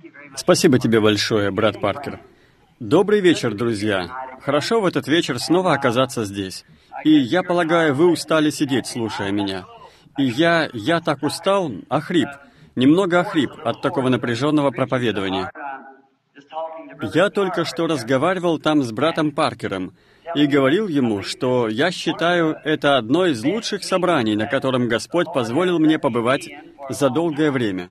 Спасибо тебе большое, брат Паркер. Добрый вечер, друзья. Хорошо в этот вечер снова оказаться здесь. И я полагаю, вы устали сидеть, слушая меня. И я так устал, немного охрип от такого напряженного проповедования. Я только что разговаривал там с братом Паркером и говорил ему, что я считаю это одно из лучших собраний, на котором Господь позволил мне побывать за долгое время.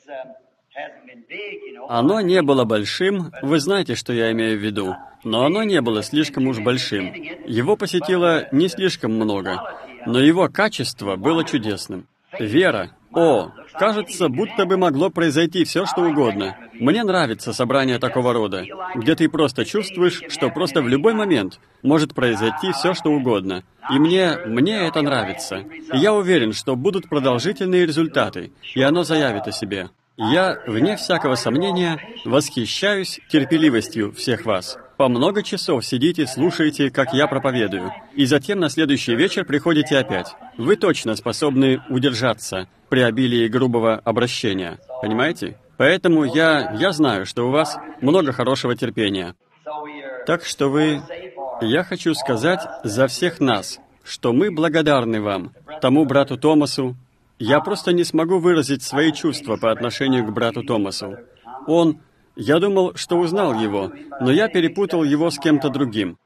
Оно не было большим, вы знаете, что я имею в виду, но оно не было слишком уж большим. Его посетило не слишком много, но его качество было чудесным. Вера. Кажется, будто бы могло произойти все, что угодно. Мне нравится собрание такого рода, где ты просто чувствуешь, что просто в любой момент может произойти все, что угодно. И мне это нравится. И я уверен, что будут продолжительные результаты, и оно заявит о себе. Я, вне всякого сомнения, восхищаюсь терпеливостью всех вас. По много часов сидите, слушаете, как я проповедую, и затем на следующий вечер приходите опять. Вы точно способны удержаться при обилии грубого обращения, понимаете? Поэтому я знаю, что у вас много хорошего терпения. Так что я хочу сказать за всех нас, что мы благодарны вам, тому брату Томасу. Я просто не смогу выразить свои чувства по отношению к брату Томасу. Я думал, что узнал его, но я перепутал его с кем-то другим.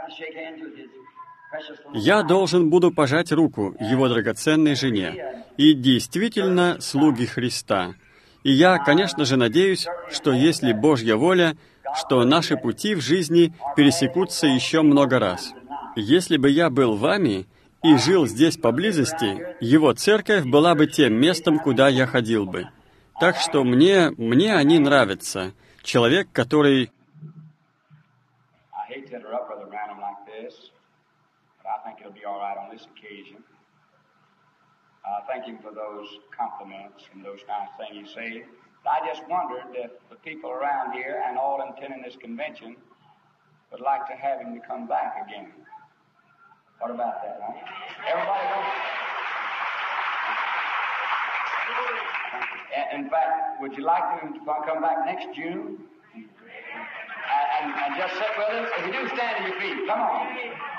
Я должен буду пожать руку его драгоценной жене. И действительно, слуги Христа. И я, конечно же, надеюсь, что если Божья воля, что наши пути в жизни пересекутся еще много раз. Если бы я был вами и жил здесь поблизости, его церковь была бы тем местом, куда я ходил бы. Так что мне они нравятся. Человек, который... What about that, huh? Everybody knows. In fact, would you like him to come back next June? And just sit with us? If you do, stand on your feet. Come on.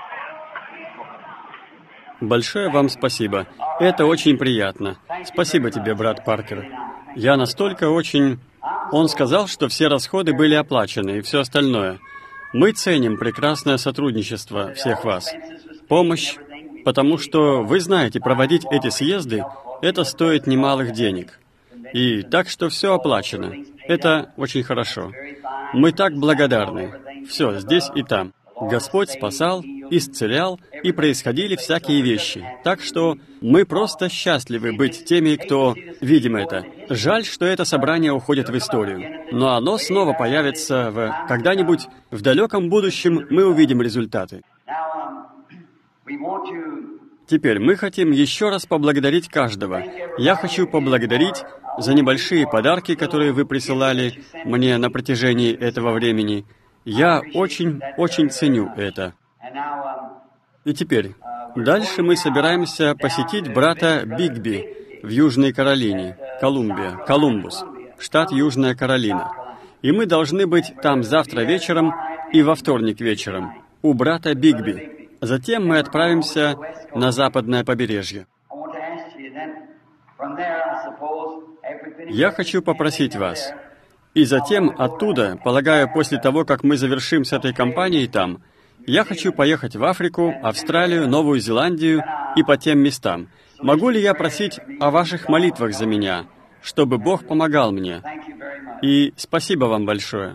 Большое вам спасибо. Это очень приятно. Спасибо тебе, брат Паркер. Я настолько очень... Он сказал, что все расходы были оплачены и все остальное. Мы ценим прекрасное сотрудничество всех вас. Помощь, потому что, вы знаете, проводить эти съезды, это стоит немалых денег. И так что все оплачено. Это очень хорошо. Мы так благодарны. Все, здесь и там. Господь спасал, исцелял, и происходили всякие вещи. Так что мы просто счастливы быть теми, кто видим это. Жаль, что это собрание уходит в историю. Но оно снова появится когда-нибудь в далеком будущем, мы увидим результаты. Теперь мы хотим еще раз поблагодарить каждого. Я хочу поблагодарить за небольшие подарки, которые вы присылали мне на протяжении этого времени. Я очень ценю это. И теперь, дальше мы собираемся посетить брата Бигби в Южной Каролине, Колумбус, штат Южная Каролина. И мы должны быть там завтра вечером и во вторник вечером, у брата Бигби. Затем мы отправимся на западное побережье. Я хочу попросить вас, и затем оттуда, полагаю, после того, как мы завершим с этой кампанией там, я хочу поехать в Африку, Австралию, Новую Зеландию и по тем местам. Могу ли я просить о ваших молитвах за меня, чтобы Бог помогал мне? И спасибо вам большое.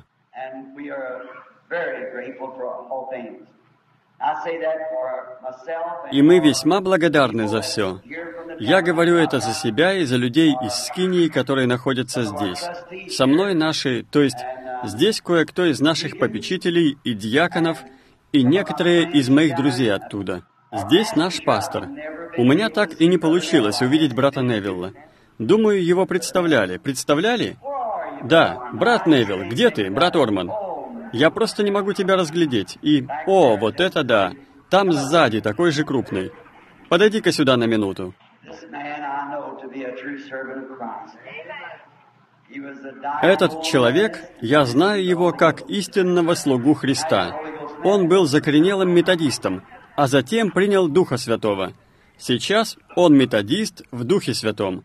И мы весьма благодарны за все. Я говорю это за себя и за людей из Скинии, которые находятся здесь. Со мной то есть здесь кое-кто из наших попечителей и диаконов, и некоторые из моих друзей оттуда. Здесь наш пастор. У меня так и не получилось увидеть брата Невилла. Думаю, его представляли. Представляли? Да, брат Невилл, где ты, брат Орман? Я просто не могу тебя разглядеть. Вот это да! Там сзади, такой же крупный. Подойди-ка сюда на минуту. Этот человек, я знаю его как истинного слугу Христа. Он был закоренелым методистом, а затем принял Духа Святого. Сейчас он методист в Духе Святом.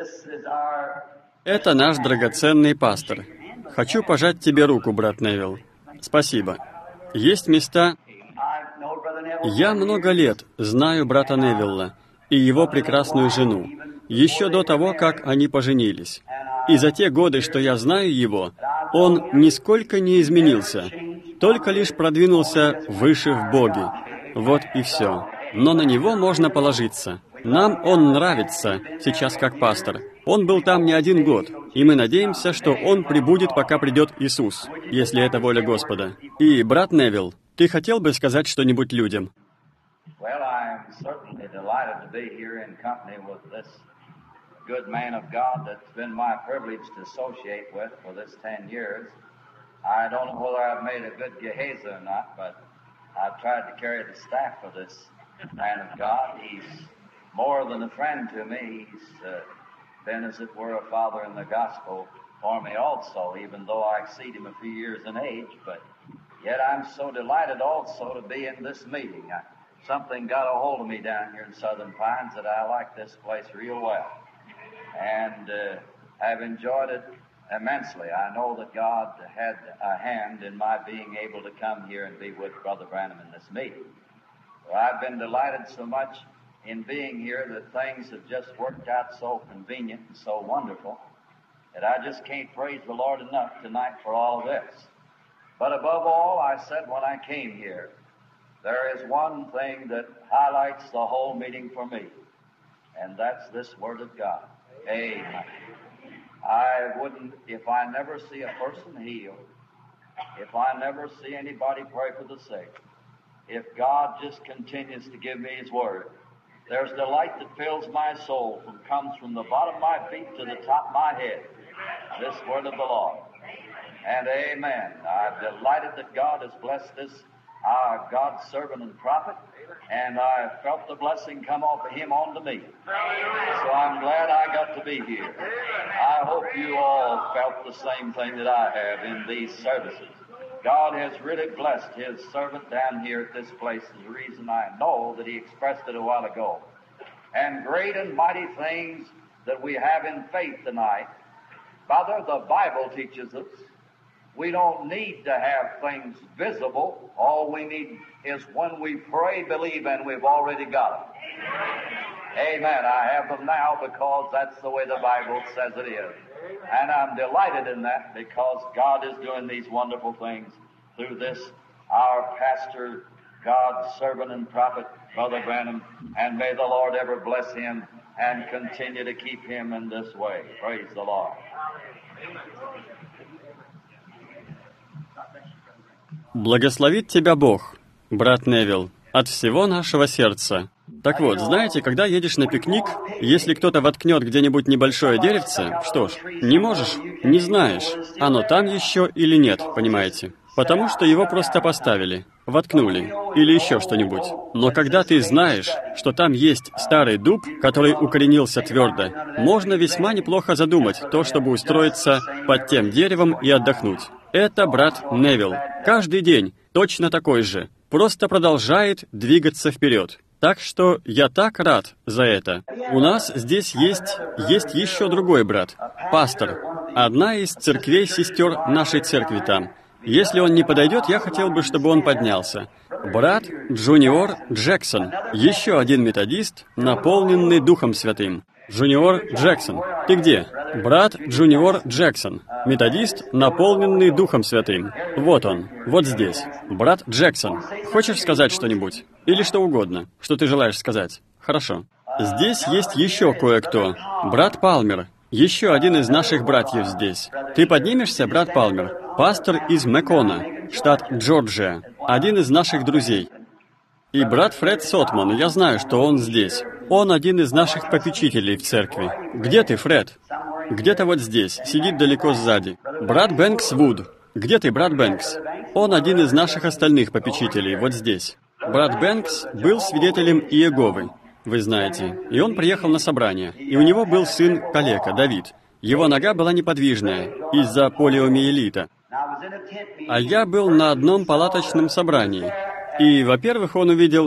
Это наш драгоценный пастор. Хочу пожать тебе руку, брат Невилл. Спасибо. Есть места... Я много лет знаю брата Невилла и его прекрасную жену, еще до того, как они поженились. И за те годы, что я знаю его, он нисколько не изменился, только лишь продвинулся выше в Боге. Вот и все. Но на него можно положиться. Нам он нравится сейчас как пастор. Он был там не 1 год, и мы надеемся, что он пребудет, пока придет Иисус, если это воля Господа. И, брат Невилл, ты хотел бы сказать что-нибудь людям? Good man of God that's been my privilege to associate with for this 10 years. I don't know whether I've made a good Gehazi or not, but I've tried to carry the staff of this man of God. He's more than a friend to me. He's been, as it were, a father in the gospel for me also, even though I exceed him a few years in age. But yet I'm so delighted also to be in this meeting. Something got a hold of me down here in Southern Pines that I like this place real well. And I've enjoyed it immensely. I know that God had a hand in my being able to come here and be with Brother Branham in this meeting. Well, I've been delighted so much in being here that things have just worked out so convenient and so wonderful that I just can't praise the Lord enough tonight for all of this. But above all, I said when I came here, there is one thing that highlights the whole meeting for me, and that's this Word of God. Amen. I wouldn't, if I never see a person healed, if I never see anybody pray for the sick, if God just continues to give me His Word, there's delight that fills my soul and comes from the bottom of my feet to the top of my head. This Word of the Lord. And amen. I'm delighted that God has blessed this, our God's servant and prophet, and I felt the blessing come off of him onto me. So I'm glad I got to be here. I hope you all felt the same thing that I have in these services. God has really blessed His servant down here at this place. Is the reason I know that He expressed it a while ago. And great and mighty things that we have in faith tonight. Father, the Bible teaches us we don't need to have things visible. All we need is when we pray, believe, and we've already got them. Amen. I have them now because that's the way the Bible says it is. And I'm delighted in that because God is doing these wonderful things through this, our pastor, God's servant and prophet, Brother Branham, and may the Lord ever bless him and continue to keep him in this way. Praise the Lord. Благословит тебя Бог, брат Невилл, от всего нашего сердца. Так вот, знаете, когда едешь на пикник, если кто-то воткнет где-нибудь небольшое деревце, что ж, не можешь, не знаешь, оно там еще или нет, понимаете? Потому что его просто поставили, воткнули, или еще что-нибудь. Но когда ты знаешь, что там есть старый дуб, который укоренился твердо, можно весьма неплохо задумать то, чтобы устроиться под тем деревом и отдохнуть. Это брат Невилл. Каждый день точно такой же. Просто продолжает двигаться вперед. Так что я так рад за это. У нас здесь есть еще другой брат, пастор. Одна из церквей сестер нашей церкви там. Если он не подойдет, я хотел бы, чтобы он поднялся. Брат Джуниор Джексон. Еще один методист, наполненный Духом Святым. Джуниор Джексон. Ты где? Брат Джуниор Джексон. Методист, наполненный Духом Святым. Вот он, вот здесь. Брат Джексон. Хочешь сказать что-нибудь? Или что угодно, что ты желаешь сказать? Хорошо. Здесь есть еще кое-кто. Брат Палмер. Еще один из наших братьев здесь. Ты поднимешься, брат Палмер? Пастор из Мэкона, штат Джорджия. Один из наших друзей. И брат Фред Сотман, я знаю, что он здесь. Он один из наших попечителей в церкви. Где ты, Фред? Где-то вот здесь, сидит далеко сзади. Брат Бэнкс Вуд. Где ты, брат Бэнкс? Он один из наших остальных попечителей, вот здесь. Брат Бэнкс был свидетелем Иеговы, вы знаете, и он приехал на собрание. И у него был сын калека, Давид. Его нога была неподвижная из-за полиомиелита. А я был на одном палаточном собрании. И, во-первых,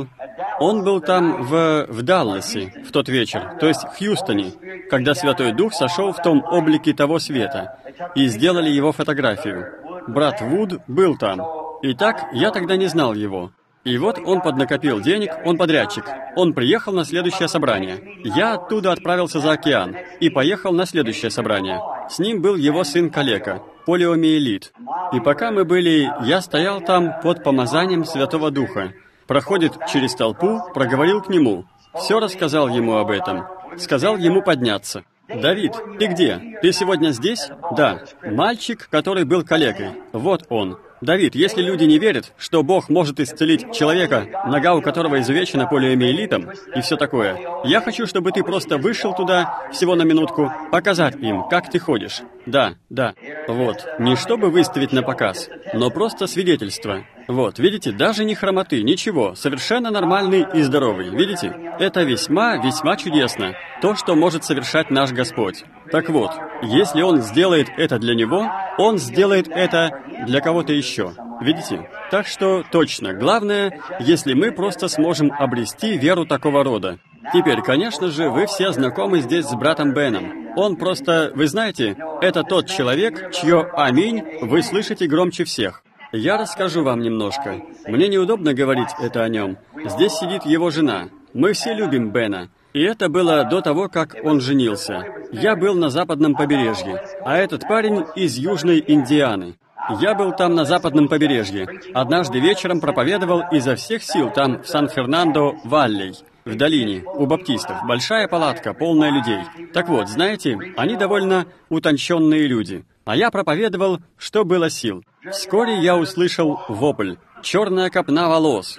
он был там в Далласе в тот вечер, то есть в Хьюстоне, когда Святой Дух сошел в том облике того света, и сделали его фотографию. Брат Вуд был там. Итак, я тогда не знал его. И вот он поднакопил денег, он подрядчик. Он приехал на следующее собрание. Я оттуда отправился за океан и поехал на следующее собрание. С ним был его сын-калека, полиомиелит. И пока мы были, я стоял там под помазанием Святого Духа. Проходит через толпу, проговорил к нему. Все рассказал ему об этом. Сказал ему подняться. «Давид, ты где? Ты сегодня здесь?» «Да». Мальчик, который был калекой. Вот он. «Давид, если люди не верят, что Бог может исцелить человека, нога у которого изувечена полиомиелитом, и все такое, я хочу, чтобы ты просто вышел туда всего на минутку, показать им, как ты ходишь». «Да, да». Вот. Не чтобы выставить на показ, но просто свидетельство. Вот, видите, даже не хромоты, ничего, совершенно нормальный и здоровый, видите? Это весьма, весьма чудесно, то, что может совершать наш Господь. Так вот, если Он сделает это для него, Он сделает это для кого-то еще, видите? Так что, точно, главное, если мы просто сможем обрести веру такого рода. Теперь, конечно же, вы все знакомы здесь с братом Беном. Он просто, вы знаете, это тот человек, чье «Аминь» вы слышите громче всех. Я расскажу вам немножко. Мне неудобно говорить это о нем. Здесь сидит его жена. Мы все любим Бена. И это было до того, как он женился. Я был на западном побережье, а этот парень из Южной Индианы. Я был там на западном побережье. Однажды вечером проповедовал изо всех сил там, в Сан-Фернандо-Валлей, в долине, у баптистов. Большая палатка, полная людей. Так вот, знаете, они довольно утонченные люди. А я проповедовал, что было сил. Вскоре я услышал вопль. Черная копна волос,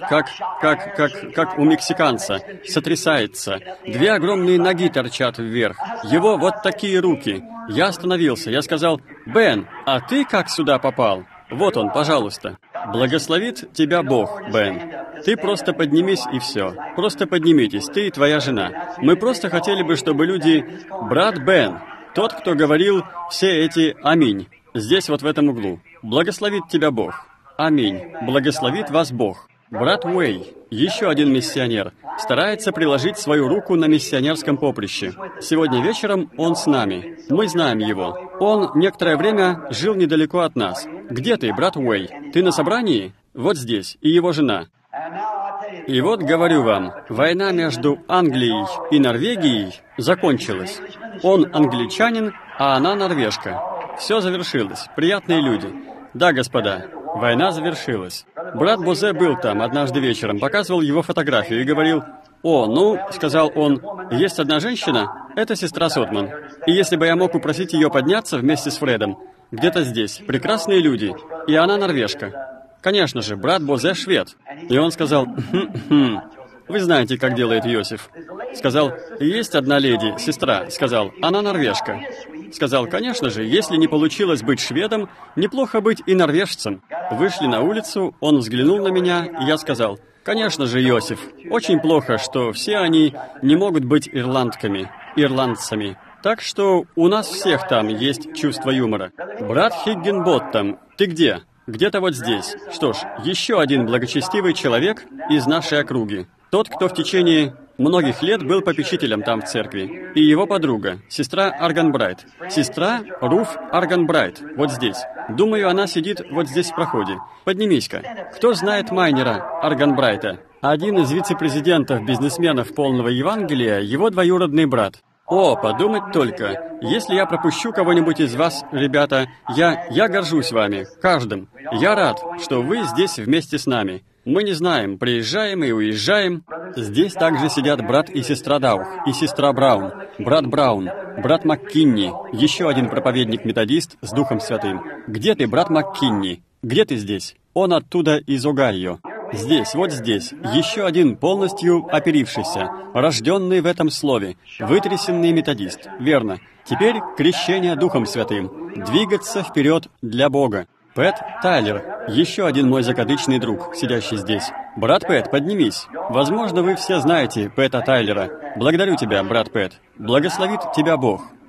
как у мексиканца, сотрясается. Две огромные ноги торчат вверх. Его вот такие руки. Я остановился. Я сказал: «Бен, а ты как сюда попал? Вот он, пожалуйста». «Благословит тебя Бог, Бен. Ты просто поднимись и все. Просто поднимитесь, ты и твоя жена. Мы просто хотели бы, чтобы люди... Брат Бен, тот, кто говорил все эти «Аминь», здесь вот в этом углу. Благословит тебя Бог. Аминь. Благословит вас Бог. Брат Уэй, еще один миссионер, старается приложить свою руку на миссионерском поприще. Сегодня вечером он с нами. Мы знаем его. Он некоторое время жил недалеко от нас. Где ты, брат Уэй? Ты на собрании? Вот здесь. И его жена. И вот говорю вам, война между Англией и Норвегией закончилась. Он англичанин, а она норвежка. Все завершилось. Приятные люди. Да, господа, война завершилась. Брат Бозе был там однажды вечером, показывал его фотографию и говорил: «О, ну, — сказал он, — есть одна женщина, это сестра Сотман. И если бы я мог упросить ее подняться вместе с Фредом, где-то здесь, прекрасные люди, и она норвежка». Конечно же, брат Бозе швед. И он сказал: «Вы знаете, как делает Иосиф». Сказал: «Есть одна леди, сестра», сказал, «она норвежка». Сказал: «Конечно же, если не получилось быть шведом, неплохо быть и норвежцем». Вышли на улицу, он взглянул на меня, и я сказал: «Конечно же, Иосиф, очень плохо, что все они не могут быть ирландцами. Так что у нас всех там есть чувство юмора». «Брат Хиггинботтам, ты где?» «Где-то вот здесь». Что ж, еще один благочестивый человек из нашей округи. Тот, кто в течение многих лет был попечителем там в церкви. И его подруга, сестра Арганбрайт. Сестра Руф Арганбрайт, вот здесь. Думаю, она сидит вот здесь в проходе. Поднимись-ка. Кто знает Майнера Арганбрайта? Один из вице-президентов-бизнесменов полного Евангелия, его двоюродный брат. О, подумать только. Если я пропущу кого-нибудь из вас, ребята, я горжусь вами, каждым. Я рад, что вы здесь вместе с нами. Мы не знаем, приезжаем и уезжаем. Здесь также сидят брат и сестра Даух, и сестра Браун, брат Браун, брат МакКинни, еще один проповедник-методист с Духом Святым. Где ты, брат МакКинни? Где ты здесь? Он оттуда из Огайо. Здесь, вот здесь, еще один полностью оперившийся, рожденный в этом слове, вытрясенный методист. Верно. Теперь крещение Духом Святым. Двигаться вперед для Бога. Пэт Тайлер, еще один мой закадычный друг, сидящий здесь. Брат Пэт, поднимись. Возможно, вы все знаете Пэта Тайлера. Благодарю тебя, брат Пэт. Благословит тебя Бог.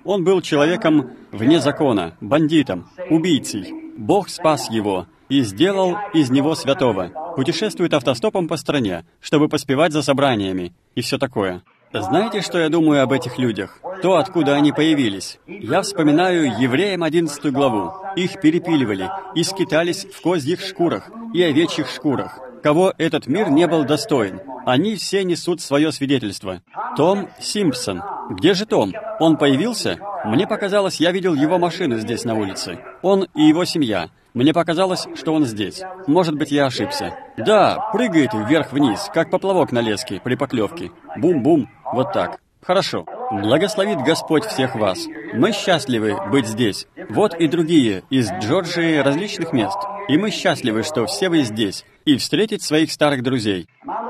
Он был человеком вне закона, бандитом, убийцей. Бог спас его и сделал из него святого. Путешествует автостопом по стране, чтобы поспевать за собраниями и все такое. Знаете, что я думаю об этих людях? То, откуда они появились. Я вспоминаю Евреям 11 главу. Их перепиливали и скитались в козьих шкурах и овечьих шкурах. Кого этот мир не был достоин. Они все несут свое свидетельство. Том Симпсон. Где же Том? Он появился? Мне показалось, я видел его машину здесь на улице. Он и его семья. Мне показалось, что он здесь. Может быть, я ошибся. Да, прыгает вверх-вниз, как поплавок на леске при поклевке. Бум-бум. Вот так. Хорошо. Благословит Господь всех вас. Мы счастливы быть здесь. Вот и другие из Джорджии, различных мест. И мы счастливы, что все вы здесь. И встретить своих старых друзей.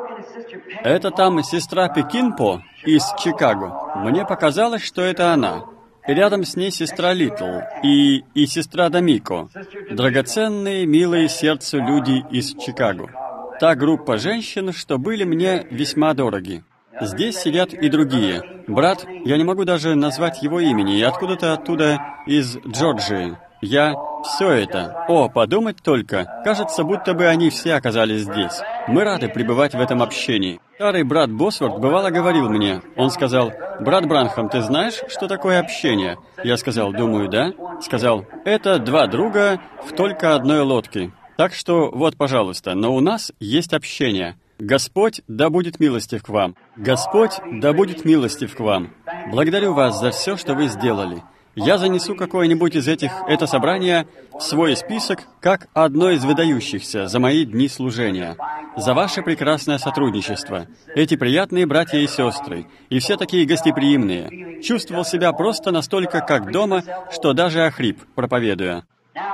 Это там сестра Пекинпо из Чикаго. Мне показалось, что это она. Рядом с ней сестра Литл и сестра Дамико. Драгоценные, милые сердцу люди из Чикаго. Та группа женщин, что были мне весьма дороги. Здесь сидят и другие. Брат, я не могу даже назвать его имени, и откуда-то оттуда из Джорджии. Все это. О, подумать только. Кажется, будто бы они все оказались здесь. Мы рады пребывать в этом общении. Старый брат Босворт бывало говорил мне. Он сказал: «Брат Бранхам, ты знаешь, что такое общение?» Я сказал: «Думаю, да». Сказал: «Это два друга в только одной лодке. Так что вот, пожалуйста, но у нас есть общение. Господь да будет милостив к вам. Господь да будет милостив к вам. Благодарю вас за все, что вы сделали. Я занесу какое-нибудь из это собрание в свой список как одно из выдающихся за мои дни служения. За ваше прекрасное сотрудничество. Эти приятные братья и сестры. И все такие гостеприимные. Чувствовал себя просто настолько как дома, что даже охрип, проповедуя».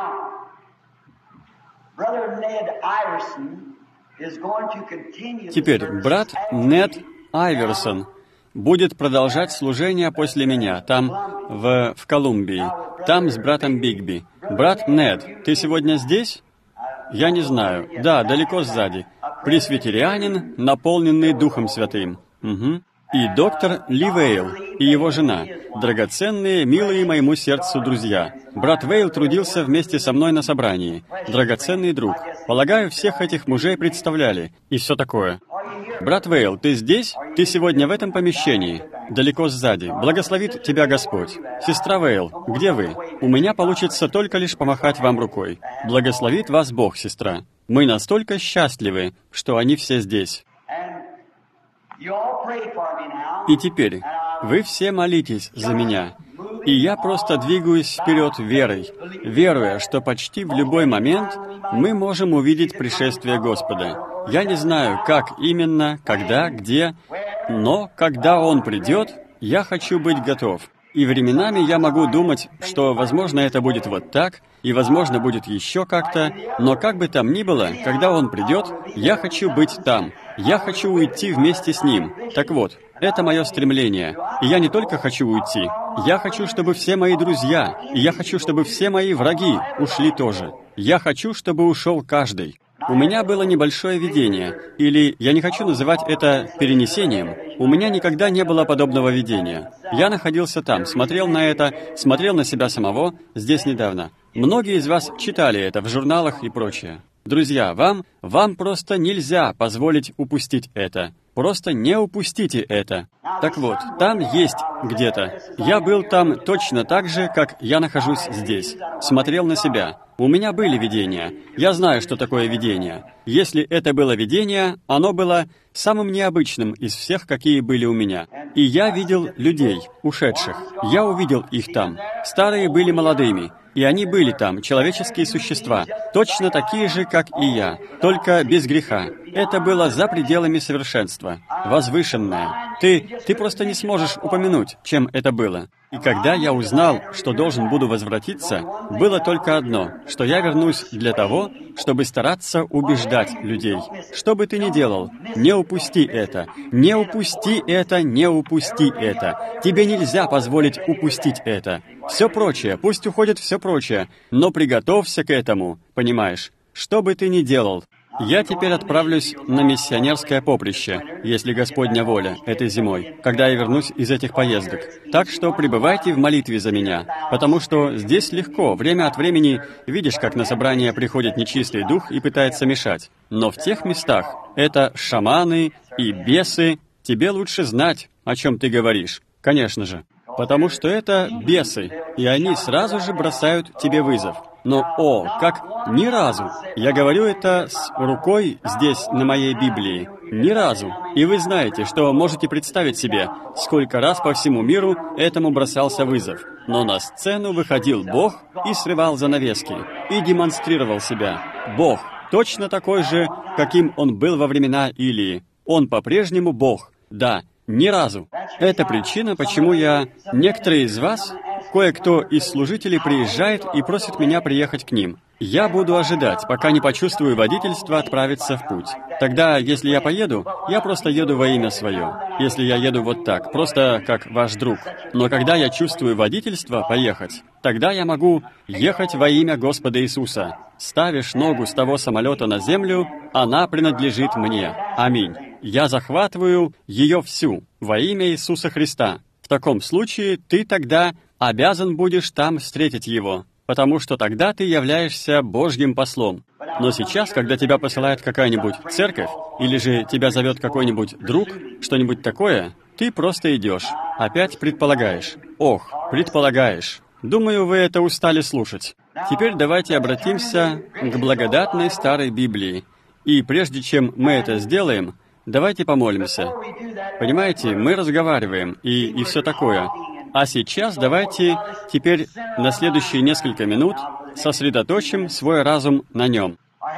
Теперь брат Нед Айверсон будет продолжать служение после меня, там, в Колумбии, там с братом Бигби. Брат Нед, ты сегодня здесь? Я не знаю. Да, далеко сзади. Пресвитерианин, наполненный Духом Святым. Угу. И доктор Ли Вейл, и его жена. Драгоценные, милые моему сердцу друзья. Брат Вейл трудился вместе со мной на собрании. Драгоценный друг. Полагаю, всех этих мужей представляли. И все такое. Брат Вейл, ты здесь? Ты сегодня в этом помещении. Далеко сзади. Благословит тебя Господь. Сестра Вейл, где вы? У меня получится только лишь помахать вам рукой. Благословит вас Бог, сестра. Мы настолько счастливы, что они все здесь. И теперь вы все молитесь за меня. И я просто двигаюсь вперед верой, веруя, что почти в любой момент мы можем увидеть пришествие Господа. Я не знаю, как именно, когда, где, но когда Он придет, я хочу быть готов. И временами я могу думать, что, возможно, это будет вот так, и, возможно, будет еще как-то, но как бы там ни было, когда Он придет, я хочу быть там. Я хочу уйти вместе с Ним. Так вот, это мое стремление. И я не только хочу уйти. Я хочу, чтобы все мои друзья, и я хочу, чтобы все мои враги ушли тоже. Я хочу, чтобы ушел каждый. У меня было небольшое видение, или я не хочу называть это перенесением. У меня никогда не было подобного видения. Я находился там, смотрел на это, смотрел на себя самого здесь недавно. Многие из вас читали это в журналах и прочее. Друзья, вам просто нельзя позволить упустить это. Просто не упустите это. Так вот, там есть где-то. Я был там точно так же, как я нахожусь здесь. Смотрел на себя. У меня были видения. Я знаю, что такое видение. Если это было видение, оно было самым необычным из всех, какие были у меня. И я видел людей, ушедших. Я увидел их там. Старые были молодыми. И они были там, человеческие существа, точно такие же, как и я, только без греха. Это было за пределами совершенства, возвышенное. Ты просто не сможешь упомянуть, чем это было. И когда я узнал, что должен буду возвратиться, было только одно, что я вернусь для того, чтобы стараться убеждать людей. Что бы ты ни делал, не упусти это, не упусти это, не упусти это. Тебе нельзя позволить упустить это. Все прочее, пусть уходит все прочее, но приготовься к этому, понимаешь? Что бы ты ни делал. Я теперь отправлюсь на миссионерское поприще, если Господня воля, этой зимой, когда я вернусь из этих поездок. Так что пребывайте в молитве за меня, потому что здесь легко, время от времени видишь, как на собрание приходит нечистый дух и пытается мешать. Но в тех местах это шаманы и бесы, тебе лучше знать, о чем ты говоришь, конечно же. Потому что это бесы, и они сразу же бросают тебе вызов. Но, как ни разу, я говорю это с рукой здесь на моей Библии, ни разу. И вы знаете, что можете представить себе, сколько раз по всему миру этому бросался вызов. Но на сцену выходил Бог и срывал занавески, и демонстрировал себя. Бог, точно такой же, каким Он был во времена Илии. Он по-прежнему Бог, да, ни разу. Это причина, почему некоторые из вас, кое-кто из служителей приезжает и просит меня приехать к ним. Я буду ожидать, пока не почувствую водительство отправиться в путь. Тогда, если я поеду, я просто еду во имя свое. Если я еду вот так, просто как ваш друг. Но когда я чувствую водительство поехать, тогда я могу ехать во имя Господа Иисуса. Ставишь ногу с того самолета на землю, она принадлежит мне. Аминь. Я захватываю ее всю во имя Иисуса Христа. В таком случае ты тогда обязан будешь там встретить Его, потому что тогда ты являешься Божьим послом. Но сейчас, когда тебя посылает какая-нибудь церковь, или же тебя зовет какой-нибудь друг, что-нибудь такое, ты просто идешь. Опять предполагаешь. Предполагаешь. Думаю, вы это устали слушать. Теперь давайте обратимся к благодатной старой Библии. И прежде чем мы это сделаем, давайте помолимся. Понимаете, мы разговариваем и все такое. А сейчас давайте теперь на следующие несколько минут сосредоточим свой разум на нем.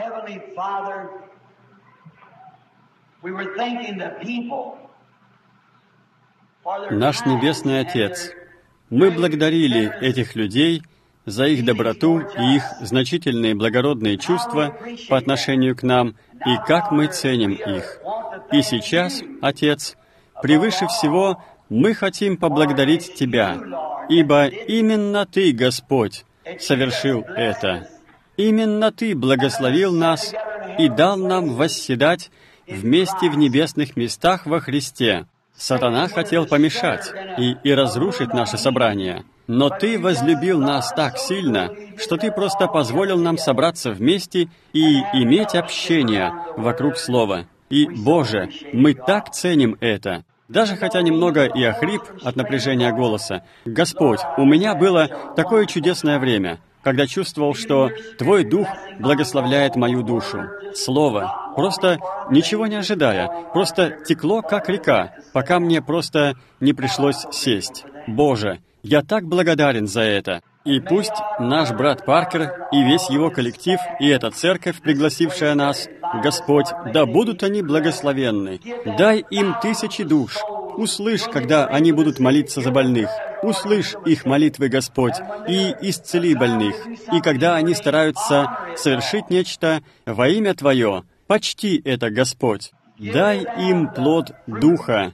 Наш Небесный Отец, мы благодарили этих людей за их доброту и их значительные благородные чувства по отношению к нам, и как мы ценим их. И сейчас, Отец, превыше всего мы хотим поблагодарить Тебя, ибо именно Ты, Господь, совершил это. Именно Ты благословил нас и дал нам восседать вместе в небесных местах во Христе. Сатана хотел помешать и разрушить наше собрание, но Ты возлюбил нас так сильно, что Ты просто позволил нам собраться вместе и иметь общение вокруг Слова. И, Боже, мы так ценим это. Даже хотя немного и охрип от напряжения голоса, Господь, у меня было такое чудесное время, когда чувствовал, что Твой Дух благословляет мою душу. Слово, просто ничего не ожидая, просто текло, как река, пока мне просто не пришлось сесть. Боже, я так благодарен за это. И пусть наш брат Паркер и весь его коллектив, и эта церковь, пригласившая нас, Господь, да будут они благословенны. Дай им 1000 душ. Услышь, когда они будут молиться за больных. Услышь их молитвы, Господь, и исцели больных. И когда они стараются совершить нечто во имя Твое, почти это, Господь. Дай им плод Духа,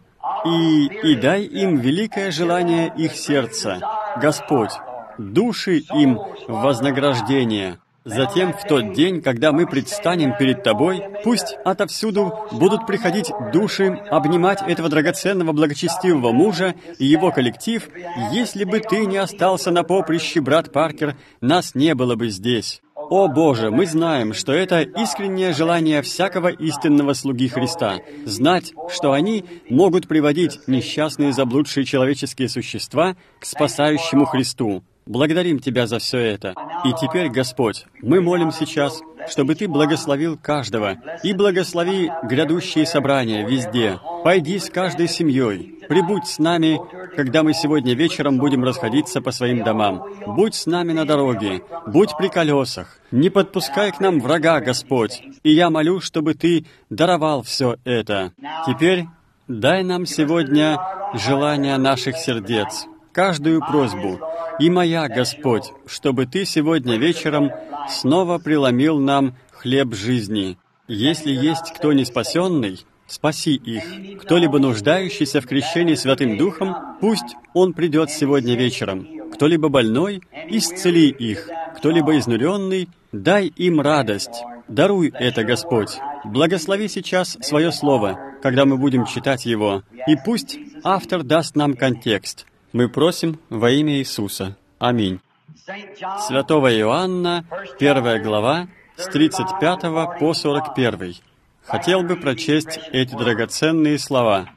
и дай им великое желание их сердца. Господь, души им в вознаграждение. Затем, в тот день, когда мы предстанем перед Тобой, пусть отовсюду будут приходить души, обнимать этого драгоценного благочестивого мужа и его коллектив. Если бы Ты не остался на поприще, брат Паркер, нас не было бы здесь. О Боже, мы знаем, что это искреннее желание всякого истинного слуги Христа, знать, что они могут приводить несчастные заблудшие человеческие существа к спасающему Христу. Благодарим Тебя за все это. И теперь, Господь, мы молим сейчас, чтобы Ты благословил каждого, и благослови грядущие собрания везде. Пойди с каждой семьей, прибудь с нами, когда мы сегодня вечером будем расходиться по своим домам. Будь с нами на дороге, будь при колесах, не подпускай к нам врага, Господь. И я молю, чтобы Ты даровал все это. Теперь дай нам сегодня желания наших сердец, каждую просьбу, и моя, Господь, чтобы Ты сегодня вечером снова преломил нам хлеб жизни. Если есть кто не спасенный, спаси их. Кто-либо нуждающийся в крещении Святым Духом, пусть он придет сегодня вечером. Кто-либо больной, исцели их. Кто-либо изнуренный, дай им радость. Даруй это, Господь. Благослови сейчас свое слово, когда мы будем читать его. И пусть автор даст нам контекст. Мы просим во имя Иисуса. Аминь. Святого Иоанна, 1 глава, с 35 по 41. Хотел бы прочесть эти драгоценные слова.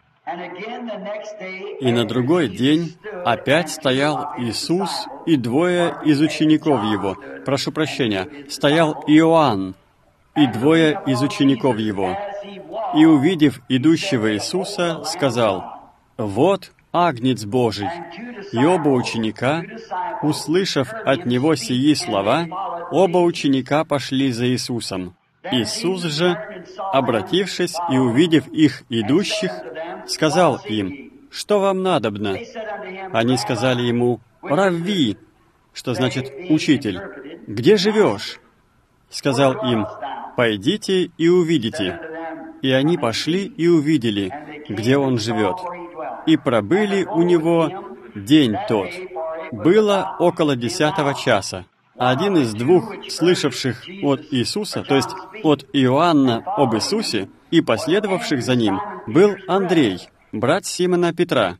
«И на другой день опять стоял Иисус и двое из учеников Его». Прошу прощения, стоял Иоанн и двое из учеников Его. «И, увидев идущего Иисуса, сказал: „Вот Агнец Божий». И оба ученика, услышав от Него сии слова, оба ученика пошли за Иисусом. Иисус же, обратившись и увидев их идущих, сказал им: «Что вам надобно?» Они сказали ему: «Равви», что значит «учитель». «Где живешь?» Сказал им: «Пойдите и увидите». И они пошли и увидели, где он живет. И пробыли у него день тот. Было около 10 часа. Один из двух, слышавших от Иисуса, то есть от Иоанна об Иисусе, и последовавших за ним, был Андрей, брат Симона Петра.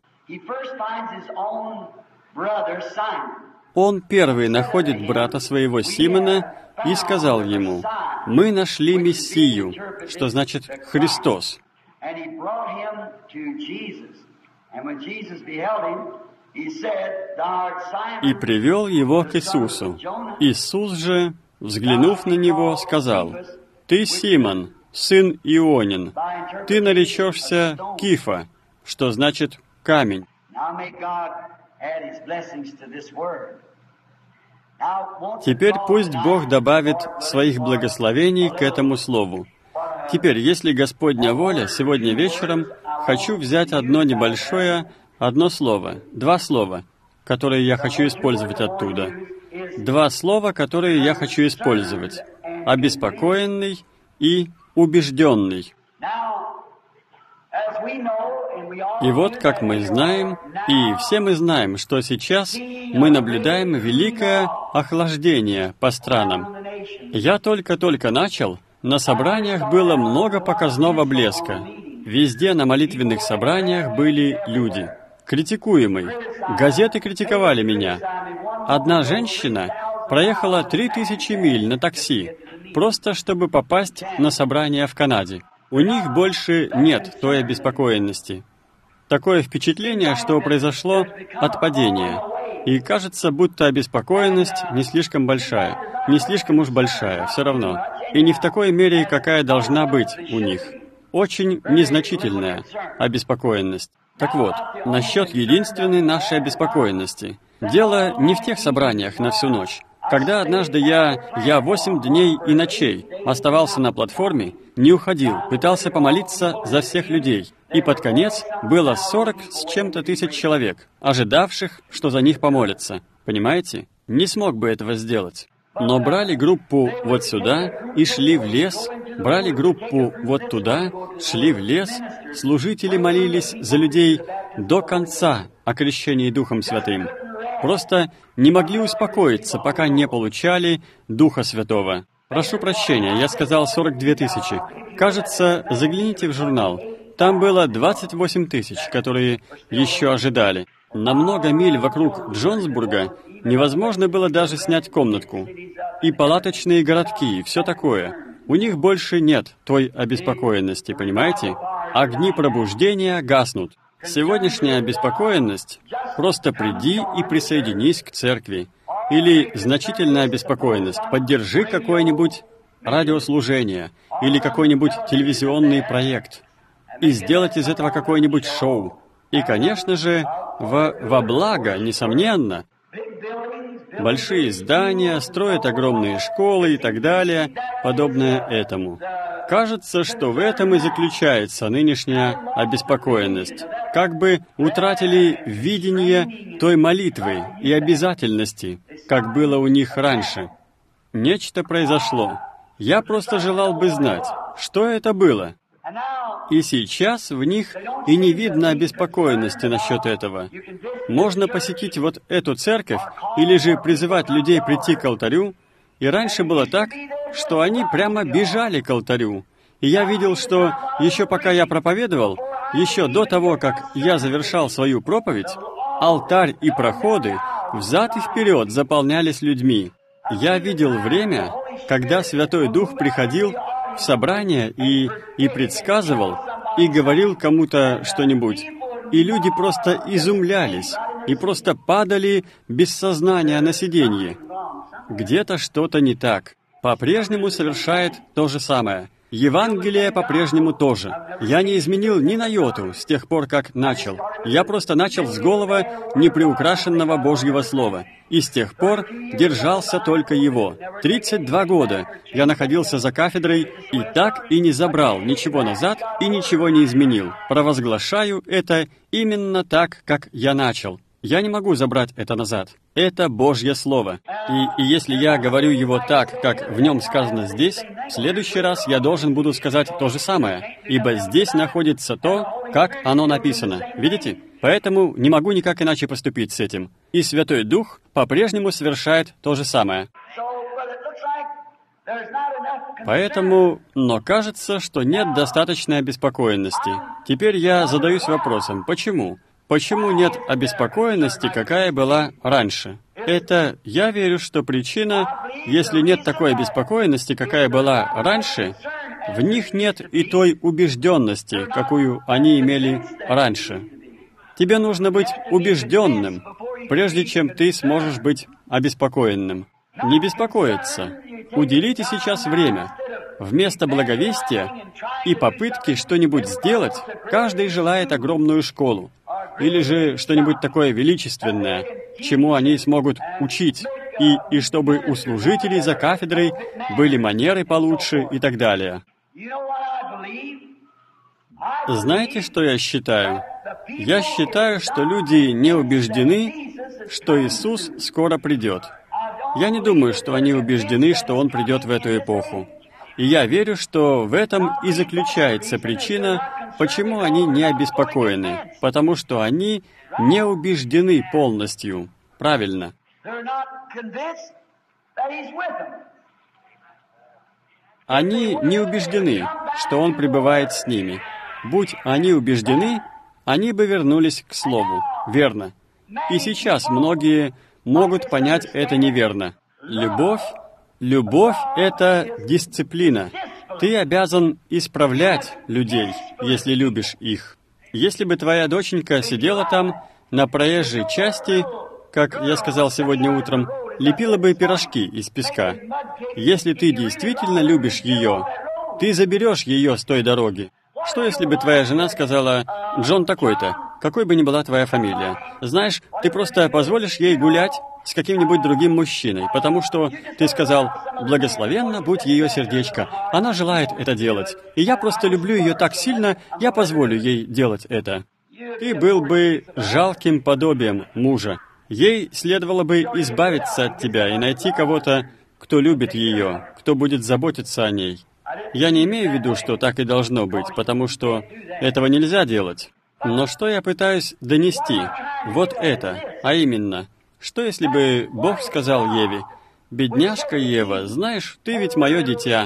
Он первый находит брата своего Симона и сказал ему: «Мы нашли Мессию», что значит «Христос». И привел его к Иисусу. Иисус же, взглянув на него, сказал: «Ты Симон, сын Ионин, ты наречешься Кифа», что значит «камень». Теперь пусть Бог добавит своих благословений к этому слову. Теперь, если Господня воля, сегодня вечером хочу взять одно слово, два слова, которые я хочу использовать оттуда. Два слова, которые я хочу использовать. Обеспокоенный и убежденный. И вот, как мы знаем, и все мы знаем, что сейчас мы наблюдаем великое охлаждение по странам. Я только-только начал, на собраниях было много показного блеска. Везде на молитвенных собраниях были люди. Критикуемый. Газеты критиковали меня. Одна женщина проехала 3000 миль на такси, просто чтобы попасть на собрание в Канаде. У них больше нет той обеспокоенности. Такое впечатление, что произошло от падения. И кажется, будто обеспокоенность не слишком большая. Не слишком уж большая, все равно. И не в такой мере, какая должна быть у них. Очень незначительная обеспокоенность. Так вот, насчет единственной нашей обеспокоенности. Дело не в тех собраниях на всю ночь. Когда однажды я 8 дней и ночей оставался на платформе, не уходил, пытался помолиться за всех людей. И под конец было 40 с чем-то тысяч человек, ожидавших, что за них помолятся. Понимаете? Не смог бы этого сделать. Но брали группу вот сюда и шли в лес, брали группу вот туда, шли в лес, служители молились за людей до конца о крещении Духом Святым. Просто не могли успокоиться, пока не получали Духа Святого. Прошу прощения, я сказал 42 тысячи. Кажется, загляните в журнал. Там было 28 тысяч, которые еще ожидали. На много миль вокруг Джонсбурга невозможно было даже снять комнатку. И палаточные городки, и все такое. У них больше нет той обеспокоенности, понимаете? Огни пробуждения гаснут. Сегодняшняя обеспокоенность — просто приди и присоединись к церкви. Или значительная обеспокоенность — поддержи какое-нибудь радиослужение или какой-нибудь телевизионный проект и сделать из этого какое-нибудь шоу. И, конечно же, во благо, несомненно, большие здания, строят огромные школы и так далее, подобное этому. Кажется, что в этом и заключается нынешняя обеспокоенность. Как бы утратили видение той молитвы и обязательности, как было у них раньше. Нечто произошло. Я просто желал бы знать, что это было. И сейчас в них и не видно обеспокоенности насчет этого. Можно посетить вот эту церковь или же призывать людей прийти к алтарю, и раньше было так, что они прямо бежали к алтарю. И я видел, что еще пока я проповедовал, еще до того, как я завершал свою проповедь, алтарь и проходы взад и вперед заполнялись людьми. Я видел время, когда Святой Дух приходил в собрание и предсказывал, и говорил кому-то что-нибудь. И люди просто изумлялись, и просто падали без сознания на сиденье. Где-то что-то не так. По-прежнему совершает то же самое. Евангелие по-прежнему тоже. Я не изменил ни на йоту с тех пор, как начал. Я просто начал с голого, неприукрашенного Божьего Слова. И с тех пор держался только его. 32 года я находился за кафедрой и так и не забрал ничего назад и ничего не изменил. Провозглашаю это именно так, как я начал. Я не могу забрать это назад. Это Божье Слово. И если я говорю его так, как в нем сказано здесь, в следующий раз я должен буду сказать то же самое, ибо здесь находится то, как оно написано. Видите? Поэтому не могу никак иначе поступить с этим. И Святой Дух по-прежнему совершает то же самое. Поэтому, но кажется, что нет достаточной обеспокоенности. Теперь я задаюсь вопросом, почему? Почему нет обеспокоенности, какая была раньше? Это, я верю, что причина, если нет такой обеспокоенности, какая была раньше, в них нет и той убежденности, какую они имели раньше. Тебе нужно быть убежденным, прежде чем ты сможешь быть обеспокоенным. Не беспокоиться. Уделите сейчас время. Вместо благовестия и попытки что-нибудь сделать, каждый желает огромную школу. Или же что-нибудь такое величественное, чему они смогут учить, и чтобы у служителей за кафедрой были манеры получше и так далее. Знаете, что я считаю? Я считаю, что люди не убеждены, что Иисус скоро придет. Я не думаю, что они убеждены, что Он придет в эту эпоху. И я верю, что в этом и заключается причина, почему они не обеспокоены, потому что они не убеждены полностью. Правильно. Они не убеждены, что Он пребывает с ними. Будь они убеждены, они бы вернулись к Слову. Верно. И сейчас многие могут понять это неверно. Любовь — это дисциплина. Ты обязан исправлять людей, если любишь их. Если бы твоя доченька сидела там, на проезжей части, как я сказал сегодня утром, лепила бы пирожки из песка. Если ты действительно любишь ее, ты заберешь ее с той дороги. Что если бы твоя жена сказала: «Джон такой-то, какой бы ни была твоя фамилия, знаешь, ты просто позволишь ей гулять с каким-нибудь другим мужчиной, потому что ты сказал: благословенно будь ее сердечко, она желает это делать, и я просто люблю ее так сильно, я позволю ей делать это». Ты был бы жалким подобием мужа. Ей следовало бы избавиться от тебя и найти кого-то, кто любит ее, кто будет заботиться о ней. Я не имею в виду, что так и должно быть, потому что этого нельзя делать. Но что я пытаюсь донести? Вот это, а именно, что если бы Бог сказал Еве: «Бедняжка Ева, знаешь, ты ведь мое дитя.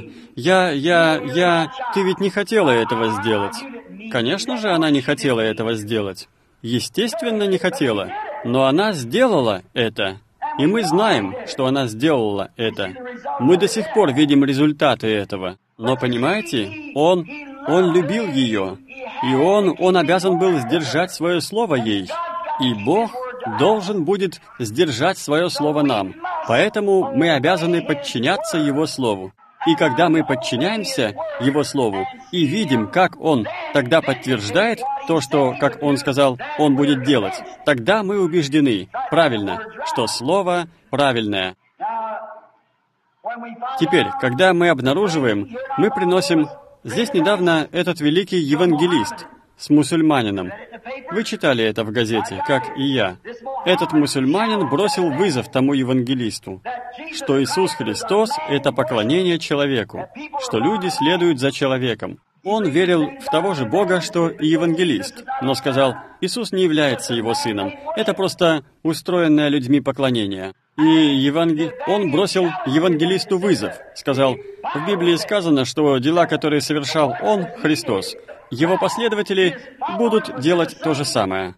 Ты ведь не хотела этого сделать». Конечно же, она не хотела этого сделать. Естественно, не хотела. Но она сделала это. И мы знаем, что она сделала это. Мы до сих пор видим результаты этого. Но понимаете, он любил ее. И он обязан был сдержать свое слово ей. И Бог должен будет сдержать свое слово нам. Поэтому мы обязаны подчиняться Его Слову. И когда мы подчиняемся Его Слову и видим, как Он тогда подтверждает то, что, как Он сказал, Он будет делать, тогда мы убеждены, правильно, что Слово правильное. Теперь, когда мы обнаруживаем, мы приносим... Здесь недавно этот великий евангелист с мусульманином. Вы читали это в газете, как и я. Этот мусульманин бросил вызов тому евангелисту, что Иисус Христос — это поклонение человеку, что люди следуют за человеком. Он верил в того же Бога, что и евангелист, но сказал: Иисус не является его сыном, это просто устроенное людьми поклонение. И он бросил евангелисту вызов. Сказал, в Библии сказано, что дела, которые совершал он, Христос, его последователи будут делать то же самое.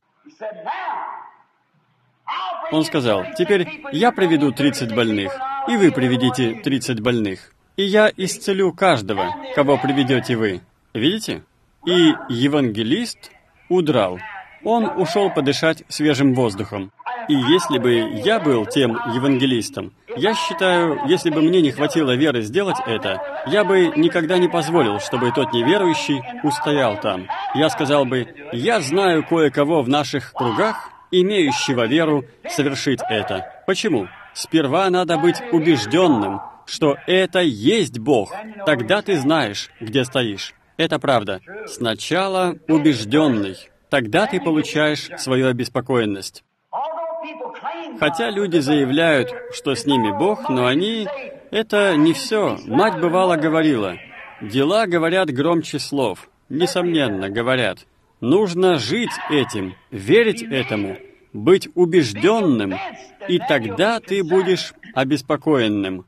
Он сказал, теперь я приведу 30 больных, и вы приведите 30 больных. И я исцелю каждого, кого приведете вы. Видите? И евангелист удрал. Он ушел подышать свежим воздухом. И если бы я был тем евангелистом, я считаю, если бы мне не хватило веры сделать это, я бы никогда не позволил, чтобы тот неверующий устоял там. Я сказал бы, я знаю кое-кого в наших кругах, имеющего веру, совершить это. Почему? Сперва надо быть убежденным, что это есть Бог. Тогда ты знаешь, где стоишь. Это правда. Сначала убежденный. Тогда ты получаешь свою обеспокоенность. Хотя люди заявляют, что с ними Бог, но они... Это не все. Мать бывало говорила, дела говорят громче слов. Несомненно, говорят. Нужно жить этим, верить этому, быть убежденным, и тогда ты будешь обеспокоенным.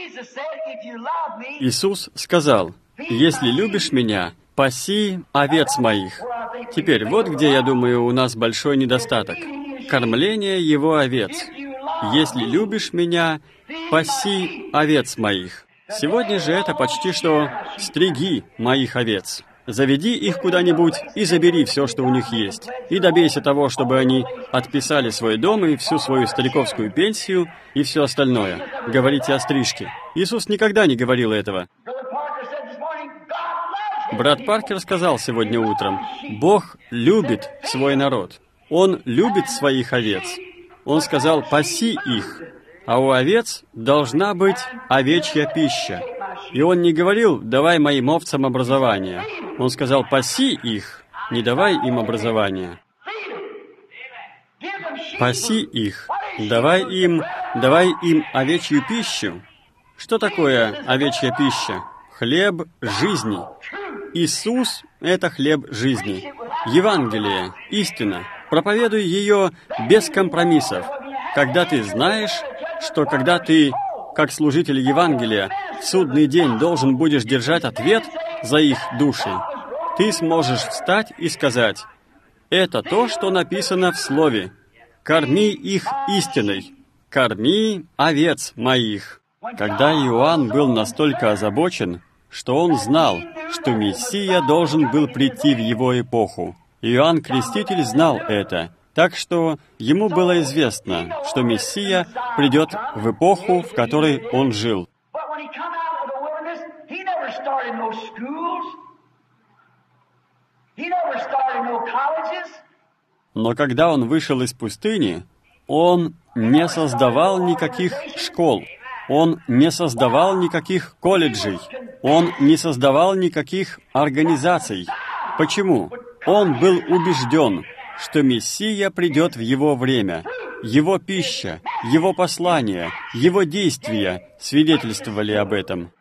Иисус сказал, «Если любишь Меня, паси овец моих». Теперь вот где, я думаю, у нас большой недостаток. Кормление Его овец. «Если любишь Меня, паси овец моих». Сегодня же это почти что «стриги моих овец». Заведи их куда-нибудь и забери все, что у них есть. И добейся того, чтобы они отписали свой дом и всю свою стариковскую пенсию и все остальное. Говорите о стрижке. Иисус никогда не говорил этого. Брат Паркер сказал сегодня утром, Бог любит свой народ. Он любит своих овец. Он сказал, паси их. А у овец должна быть овечья пища. И он не говорил, давай моим овцам образование. Он сказал, паси их, не давай им образование. Паси их, давай им овечью пищу. Что такое овечья пища? Хлеб жизни. Иисус — это хлеб жизни. Евангелие, истина. Проповедуй ее без компромиссов. Когда ты знаешь, что когда ты, как служитель Евангелия, в судный день должен будешь держать ответ за их души, ты сможешь встать и сказать, это то, что написано в Слове. Корми их истиной. Корми овец моих. Когда Иоанн был настолько озабочен, что он знал, что Мессия должен был прийти в его эпоху. Иоанн Креститель знал это, так что ему было известно, что Мессия придет в эпоху, в которой он жил. Но когда он вышел из пустыни, он не создавал никаких школ, он не создавал никаких колледжей, он не создавал никаких организаций. Почему? Он был убежден, что Мессия придет в его время. Его пища, его послания, его действия свидетельствовали об этом.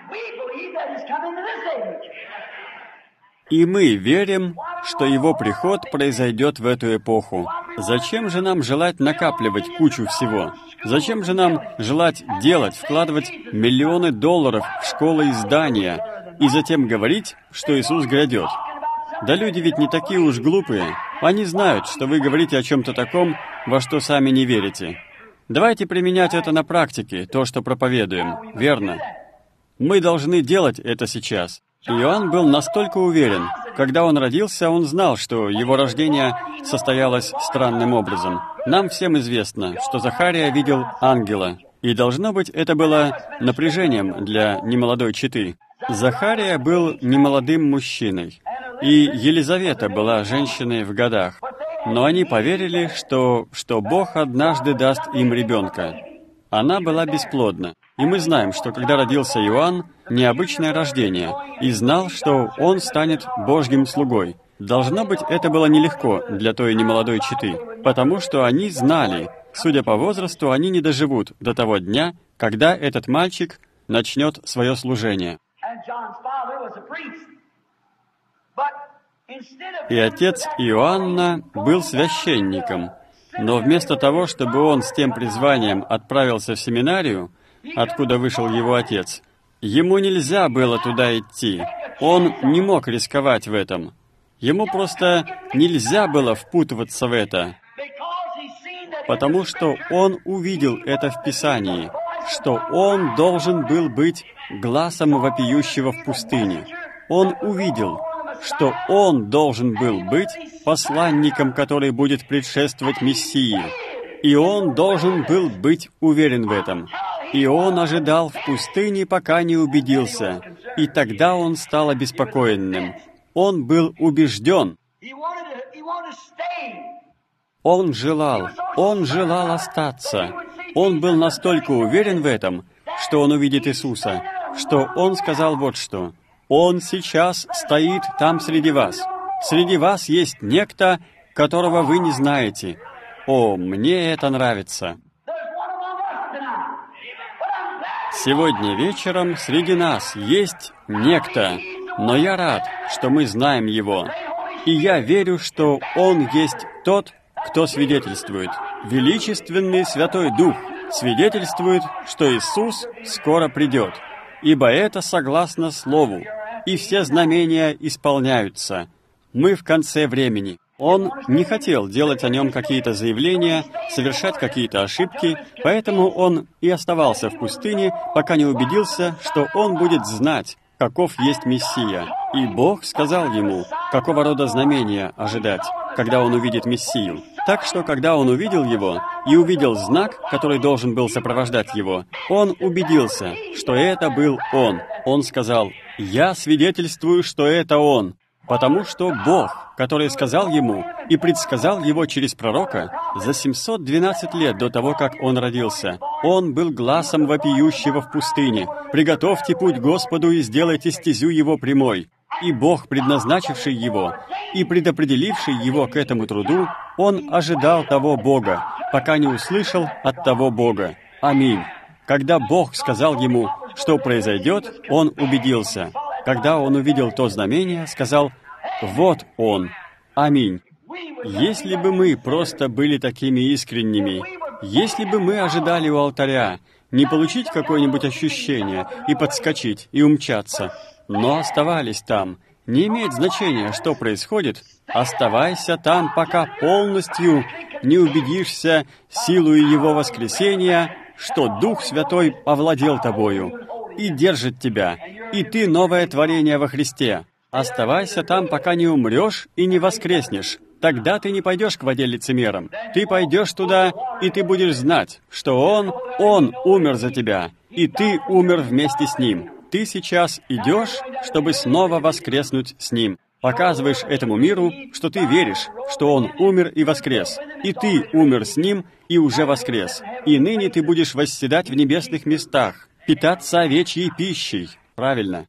И мы верим, что его приход произойдет в эту эпоху. Зачем же нам желать накапливать кучу всего? Зачем же нам желать делать, вкладывать миллионы долларов в школы и здания, и затем говорить, что Иисус грядет? Да люди ведь не такие уж глупые. Они знают, что вы говорите о чем-то таком, во что сами не верите. Давайте применять это на практике, то, что проповедуем. Верно? Мы должны делать это сейчас. Иоанн был настолько уверен. Когда он родился, он знал, что его рождение состоялось странным образом. Нам всем известно, что Захария видел ангела. И, должно быть, это было напряжением для немолодой четы. Захария был немолодым мужчиной, и Елизавета была женщиной в годах. Но они поверили, что Бог однажды даст им ребенка. Она была бесплодна. И мы знаем, что когда родился Иоанн, необычное рождение, и знал, что он станет Божьим слугой. Должно быть, это было нелегко для той немолодой четы, потому что они знали, судя по возрасту, они не доживут до того дня, когда этот мальчик начнет свое служение. И отец Иоанна был священником. Но вместо того, чтобы он с тем призванием отправился в семинарию, откуда вышел его отец, ему нельзя было туда идти. Он не мог рисковать в этом. Ему просто нельзя было впутываться в это, потому что он увидел это в Писании, что он должен был быть гласом вопиющего в пустыне. Он увидел, что он должен был быть посланником, который будет предшествовать Мессии. И он должен был быть уверен в этом. И он ожидал в пустыне, пока не убедился. И тогда он стал обеспокоенным. Он был убежден. Он желал остаться. Он был настолько уверен в этом, что он увидит Иисуса, что он сказал вот что. Он сейчас стоит там среди вас. Среди вас есть некто, которого вы не знаете. О, мне это нравится. Сегодня вечером среди нас есть некто, но я рад, что мы знаем его. И я верю, что он есть тот, кто свидетельствует. Величественный Святой Дух свидетельствует, что Иисус скоро придет, ибо это согласно Слову, и все знамения исполняются. Мы в конце времени. Он не хотел делать о нем какие-то заявления, совершать какие-то ошибки, поэтому он и оставался в пустыне, пока не убедился, что он будет знать, каков есть Мессия. И Бог сказал ему, какого рода знамения ожидать, когда он увидит Мессию. Так что, когда он увидел его и увидел знак, который должен был сопровождать его, он убедился, что это был он. Он сказал: «Я свидетельствую, что это он». Потому что Бог, который сказал ему и предсказал его через пророка за 712 лет до того, как он родился, он был гласом вопиющего в пустыне: «Приготовьте путь Господу и сделайте стезю его прямой». И Бог, предназначивший его и предопределивший его к этому труду, он ожидал того Бога, пока не услышал от того Бога. Аминь. Когда Бог сказал ему, что произойдет, он убедился. Когда он увидел то знамение, сказал: «Вот он». Аминь. Если бы мы просто были такими искренними, если бы мы ожидали у алтаря не получить какое-нибудь ощущение и подскочить, и умчаться, но оставались там, не имеет значения, что происходит, оставайся там, пока полностью не убедишься силою Его воскресения, что Дух Святой овладел тобою и держит тебя, и ты новое творение во Христе. Оставайся там, пока не умрешь и не воскреснешь. Тогда ты не пойдешь к воде лицемером. Ты пойдешь туда, и ты будешь знать, что Он умер за тебя, и ты умер вместе с Ним. Ты сейчас идешь, чтобы снова воскреснуть с Ним. Показываешь этому миру, что ты веришь, что Он умер и воскрес, и ты умер с Ним и уже воскрес. И ныне ты будешь восседать в небесных местах, питаться овечьей пищей. Правильно.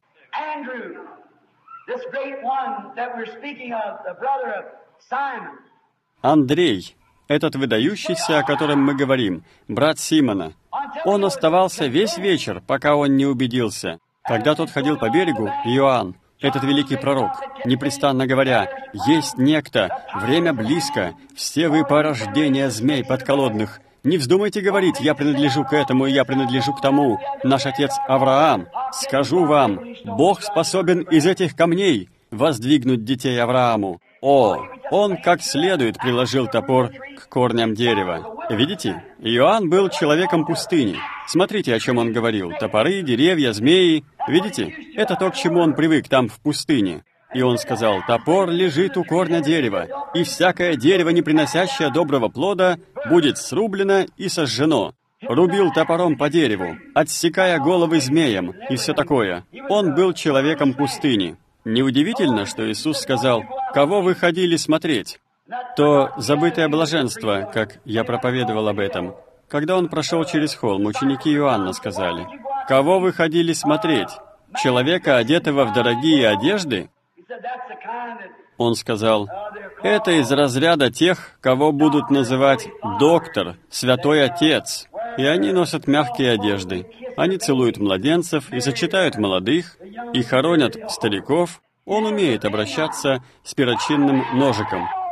Андрей, этот выдающийся, о котором мы говорим, брат Симона, он оставался весь вечер, пока он не убедился. Когда тот ходил по берегу, Иоанн, этот великий пророк, непрестанно говоря: «Есть некто, время близко, все вы порождения змей подколодных. Не вздумайте говорить: я принадлежу к этому и я принадлежу к тому. Наш отец Авраам. Скажу вам, Бог способен из этих камней воздвигнуть детей Аврааму». О, он как следует приложил топор к корням дерева. Видите? Иоанн был человеком пустыни. Смотрите, о чем он говорил. Топоры, деревья, змеи. Видите? Это то, к чему он привык там, в пустыне. И он сказал: «Топор лежит у корня дерева, и всякое дерево, не приносящее доброго плода, будет срублено и сожжено». Рубил топором по дереву, отсекая головы змеям и все такое. Он был человеком пустыни. Неудивительно, что Иисус сказал: «Кого вы ходили смотреть?» То забытое блаженство, как я проповедовал об этом. Когда он прошел через холм, ученики Иоанна сказали: «Кого вы ходили смотреть? Человека, одетого в дорогие одежды?» Он сказал: «Это из разряда тех, кого будут называть доктор, святой отец, и они носят мягкие одежды. Они целуют младенцев и сочетают молодых, и хоронят стариков». Он умеет обращаться с перочинным ножиком,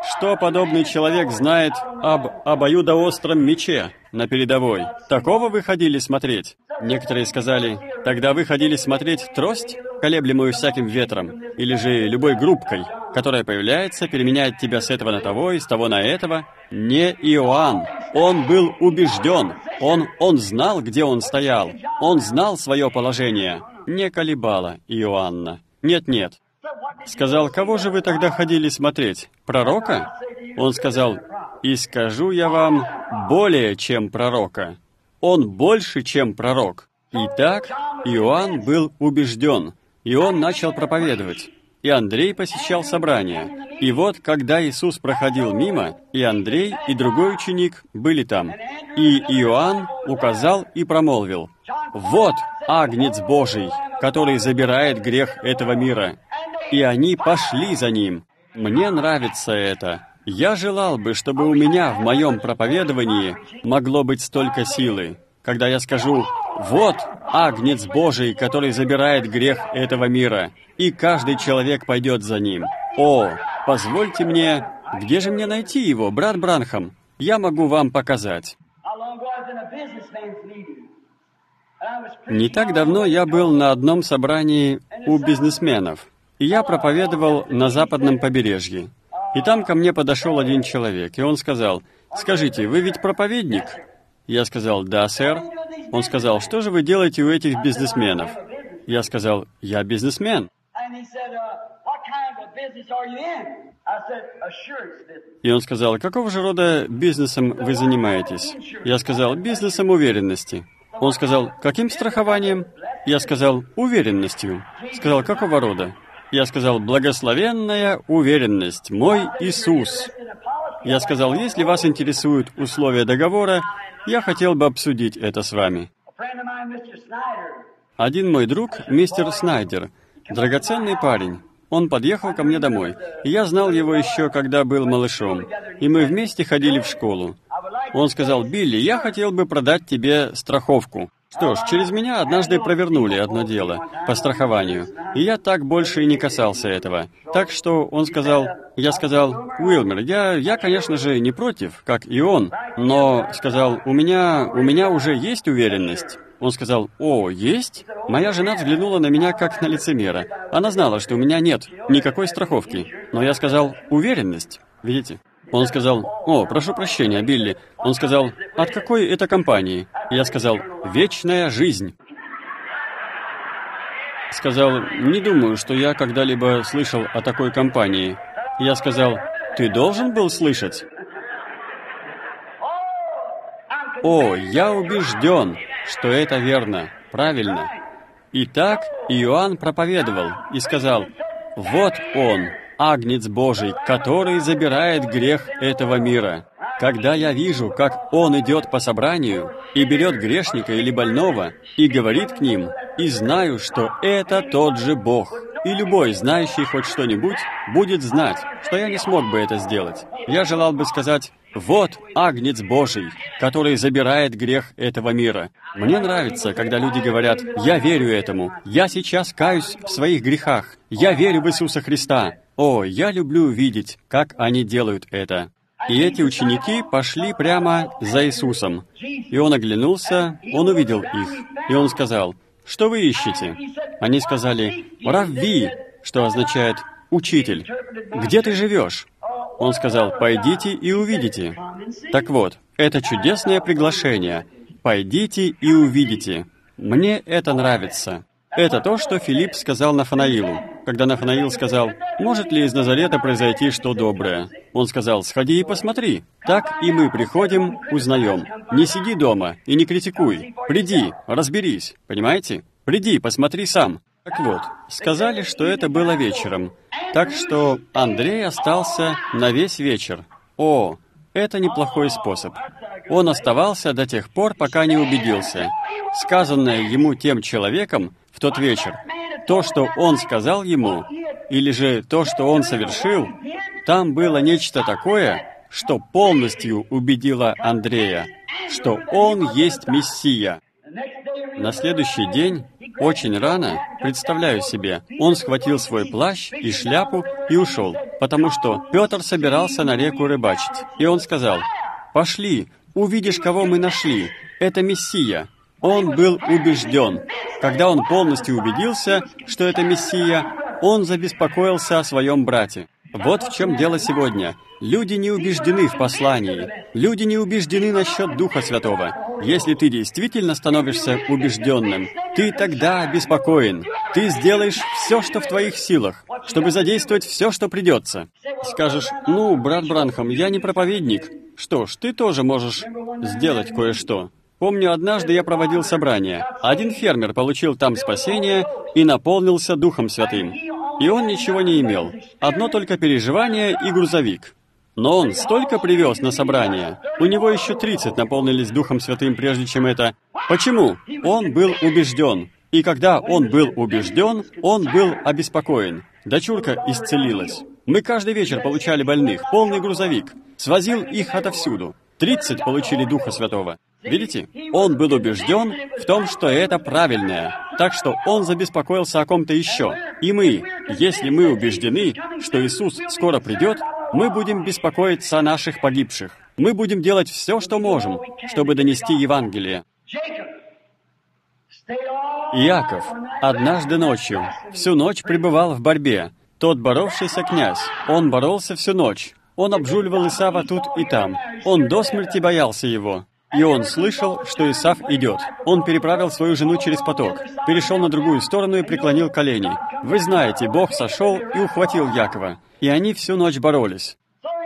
Что подобный человек знает об обоюдоостром мече на передовой? Такого вы ходили смотреть? Некоторые сказали, тогда вы ходили смотреть трость, колеблемую всяким ветром, или же любой группкой, которая появляется, переменяет тебя с этого на того и с того на этого. Не Иоанн. Он был убежден. Он знал, где он стоял. Он знал свое положение. Не колебало Иоанна. Нет. Сказал, кого же вы тогда ходили смотреть? Пророка? Он сказал, и скажу я вам, более чем пророка. Он больше, чем пророк. Итак, Иоанн был убежден, и он начал проповедовать. И Андрей посещал собрания. И вот, когда Иисус проходил мимо, и Андрей, и другой ученик были там. И Иоанн указал и промолвил, «Вот Агнец Божий, который забирает грех этого мира». И они пошли за ним. Мне нравится это. Я желал бы, чтобы у меня в моем проповедовании могло быть столько силы, когда я скажу «Вот Агнец Божий, который забирает грех этого мира», и каждый человек пойдет за ним. О, позвольте мне... Где же мне найти его, брат Бранхам? Я могу вам показать. Не так давно я был на одном собрании у бизнесменов, и я проповедовал на западном побережье. И там ко мне подошел один человек, и он сказал, «Скажите, вы ведь проповедник?» Я сказал, «Да, сэр». Он сказал, «Что же вы делаете у этих бизнесменов?» Я сказал, «Я бизнесмен». И он сказал, «Какого же рода бизнесом вы занимаетесь?» Я сказал, «Бизнесом уверенности». Он сказал, «Каким страхованием?» Я сказал, «Уверенностью». Сказал, «Какого рода?» Я сказал, «Благословенная уверенность, мой Иисус». Я сказал, «Если вас интересуют условия договора, я хотел бы обсудить это с вами». Один мой друг, мистер Снайдер, драгоценный парень, он подъехал ко мне домой. И я знал его еще, когда был малышом, и мы вместе ходили в школу. Он сказал, «Билли, я хотел бы продать тебе страховку». Что ж, через меня однажды провернули одно дело по страхованию, и я так больше и не касался этого. Так что он сказал, я сказал, «Уилмер, я, конечно же, не против, как и он, но, сказал, у меня уже есть уверенность». Он сказал, «О, есть?» Моя жена взглянула на меня как на лицемера. Она знала, что у меня нет никакой страховки, но я сказал, «Уверенность». Видите? Он сказал, «О, прошу прощения, Билли». Он сказал, «От какой это компании?» Я сказал, «Вечная жизнь». Сказал, «Не думаю, что я когда-либо слышал о такой компании». Я сказал, «Ты должен был слышать». О, я убежден, что это верно, правильно. Итак, Иоанн проповедовал и сказал, «Вот он, Агнец Божий, который забирает грех этого мира». Когда я вижу, как он идет по собранию и берет грешника или больного и говорит к ним, и знаю, что это тот же Бог, и любой, знающий хоть что-нибудь, будет знать, что я не смог бы это сделать. Я желал бы сказать, «Вот Агнец Божий, который забирает грех этого мира». Мне нравится, когда люди говорят, «Я верю этому, я сейчас каюсь в своих грехах, я верю в Иисуса Христа». О, я люблю видеть, как они делают это. И эти ученики пошли прямо за Иисусом. И он оглянулся, он увидел их, и он сказал, «Что вы ищете?» Они сказали, «Равви», что означает «учитель». «Где ты живешь?» Он сказал, «Пойдите и увидите». Так вот, это чудесное приглашение. «Пойдите и увидите». Мне это нравится. Это то, что Филипп сказал Нафанаилу, когда Нафанаил сказал, «Может ли из Назарета произойти что доброе?» Он сказал, «Сходи и посмотри». Так и мы приходим, узнаем. Не сиди дома и не критикуй. Приди, разберись, понимаете? Приди, посмотри сам. Так вот, сказали, что это было вечером. Так что Андрей остался на весь вечер. О, это неплохой способ. Он оставался до тех пор, пока не убедился. Сказанное ему тем человеком в тот вечер, то, что он сказал ему, или же то, что он совершил, там было нечто такое, что полностью убедило Андрея, что он есть Мессия. На следующий день, очень рано, представляю себе, он схватил свой плащ и шляпу и ушел, потому что Петр собирался на реку рыбачить. И он сказал: «Пошли, увидишь, кого мы нашли. Это Мессия». Он был убежден. Когда он полностью убедился, что это Мессия, он забеспокоился о своем брате. Вот в чем дело сегодня. Люди не убеждены в послании. Люди не убеждены насчет Духа Святого. Если ты действительно становишься убежденным, ты тогда обеспокоен. Ты сделаешь все, что в твоих силах, чтобы задействовать все, что придется. Скажешь: «Ну, брат Бранхам, я не проповедник». Что ж, ты тоже можешь сделать кое-что. Помню, однажды я проводил собрание. Один фермер получил там спасение и наполнился Духом Святым. И он ничего не имел. Одно только переживание и грузовик. Но он столько привез на собрание. У него еще 30 наполнились Духом Святым, прежде чем это. Почему? Он был убежден. И когда он был убежден, он был обеспокоен. Дочурка исцелилась. Мы каждый вечер получали больных, полный грузовик. Свозил их отовсюду. 30 получили Духа Святого. Видите? Он был убежден в том, что это правильное. Так что он забеспокоился о ком-то еще. И мы, если мы убеждены, что Иисус скоро придет, мы будем беспокоиться о наших погибших. Мы будем делать все, что можем, чтобы донести Евангелие. Иаков однажды ночью, всю ночь пребывал в борьбе. Тот боровшийся князь, он боролся всю ночь. Он обжуливал Исава тут и там. Он до смерти боялся его. И он слышал, что Исав идет. Он переправил свою жену через поток, перешел на другую сторону и преклонил колени. Вы знаете, Бог сошел и ухватил Якова. И они всю ночь боролись.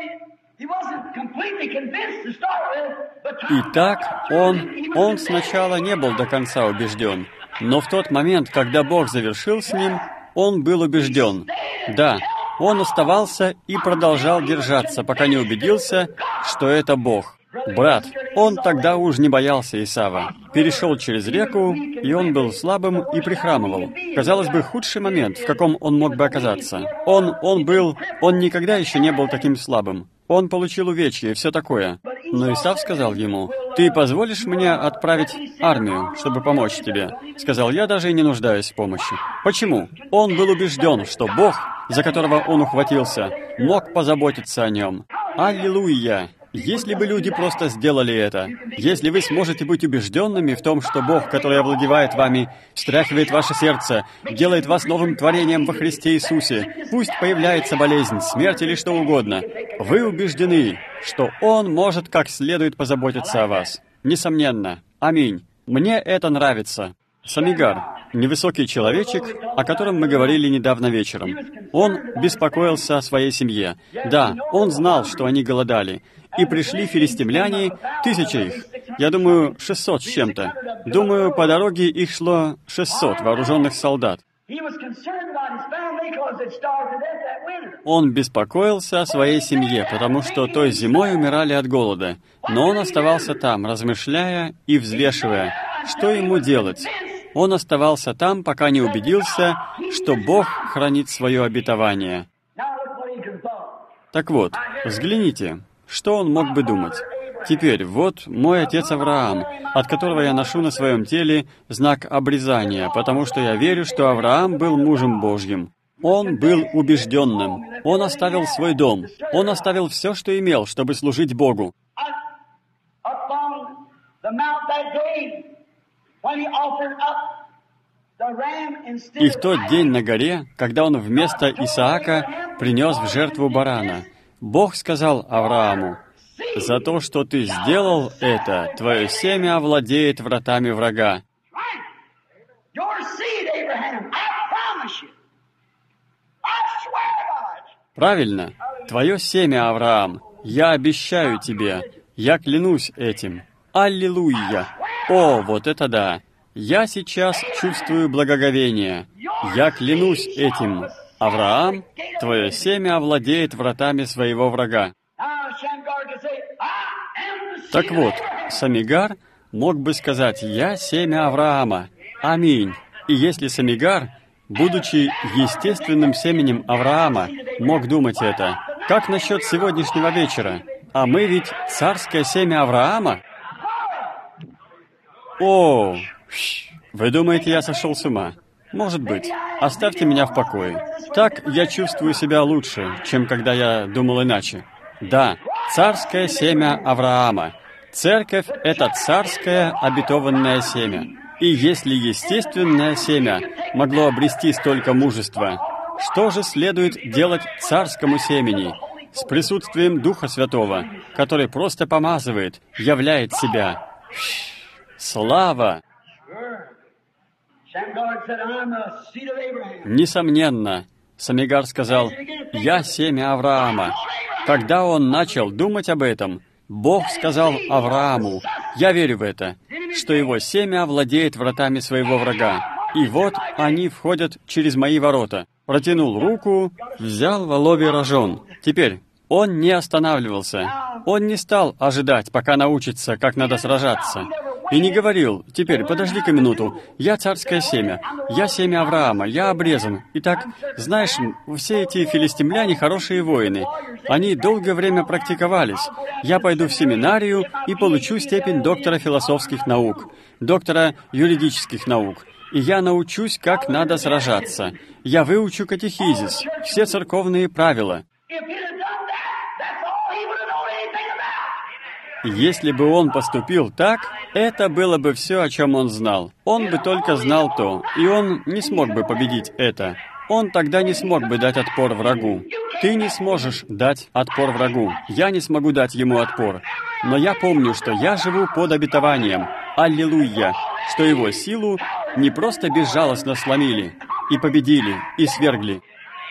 Итак, он сначала не был до конца убежден. Но в тот момент, когда Бог завершил с ним, он был убежден. Да, он оставался и продолжал держаться, пока не убедился, что это Бог. Брат, он тогда уж не боялся Исава. Перешел через реку, и он был слабым и прихрамывал. Казалось бы, худший момент, в каком он мог бы оказаться. Он никогда еще не был таким слабым. Он получил увечья и все такое. Но Исав сказал ему: «Ты позволишь мне отправить армию, чтобы помочь тебе?» Сказал: «Я даже и не нуждаюсь в помощи». Почему? Он был убежден, что Бог, за которого он ухватился, мог позаботиться о нем. Аллилуйя! Если бы люди просто сделали это, если вы сможете быть убежденными в том, что Бог, который овладевает вами, встряхивает ваше сердце, делает вас новым творением во Христе Иисусе, пусть появляется болезнь, смерть или что угодно, вы убеждены, что Он может как следует позаботиться о вас. Несомненно. Аминь. Мне это нравится. Самигар, невысокий человечек, о котором мы говорили недавно вечером. Он беспокоился о своей семье. Да, он знал, что они голодали. И пришли филистимляне, 1000 их. Я думаю, 600 с чем-то. Думаю, по дороге их шло 600 вооруженных солдат. Он беспокоился о своей семье, потому что той зимой умирали от голода. Но он оставался там, размышляя и взвешивая, что ему делать. Он оставался там, пока не убедился, что Бог хранит свое обетование. Так вот, взгляните, что он мог бы думать. Теперь, вот мой отец Авраам, от которого я ношу на своем теле знак обрезания, потому что я верю, что Авраам был мужем Божьим. Он был убежденным. Он оставил свой дом. Он оставил все, что имел, чтобы служить Богу. И в тот день на горе, когда он вместо Исаака принес в жертву барана, Бог сказал Аврааму: «За то, что ты сделал это, твое семя овладеет вратами врага». Правильно. Твое семя, Авраам. Я обещаю тебе. Я клянусь этим. Аллилуйя. О, вот это да. Я сейчас чувствую благоговение. Я клянусь этим. Авраам, твое семя овладеет вратами своего врага. Так вот, Самигар мог бы сказать: «Я семя Авраама». Аминь. И если Самигар, будучи естественным семенем Авраама, мог думать это, как насчет сегодняшнего вечера? А мы ведь царское семя Авраама. О, вы думаете, я сошел с ума? Может быть. Оставьте меня в покое. Так я чувствую себя лучше, чем когда я думал иначе. Да, царское семя Авраама. Церковь — это царское обетованное семя. И если естественное семя могло обрести столько мужества, что же следует делать царскому семени с присутствием Духа Святого, который просто помазывает, являет себя? Слава! Несомненно, Самигар сказал, «Я семя Авраама». Когда он начал думать об этом, Бог сказал Аврааму, «Я верю в это, что его семя овладеет вратами своего врага. И вот они входят через мои ворота». Протянул руку, взял воловий рожон. Теперь он не останавливался. Он не стал ожидать, пока научится, как надо сражаться. И не говорил, теперь, подожди-ка минуту, я царское семя, я семя Авраама, я обрезан. Итак, знаешь, все эти филистимляне хорошие воины. Они долгое время практиковались. Я пойду в семинарию и получу степень доктора философских наук, доктора юридических наук. И я научусь, как надо сражаться. Я выучу катехизис, все церковные правила. Если бы он поступил так, это было бы все, о чем он знал. Он бы только знал то, и он не смог бы победить это. Он тогда не смог бы дать отпор врагу. Ты не сможешь дать отпор врагу. Я не смогу дать ему отпор. Но я помню, что я живу под обетованием. Аллилуйя! Что его силу не просто безжалостно сломили, и победили, и свергли.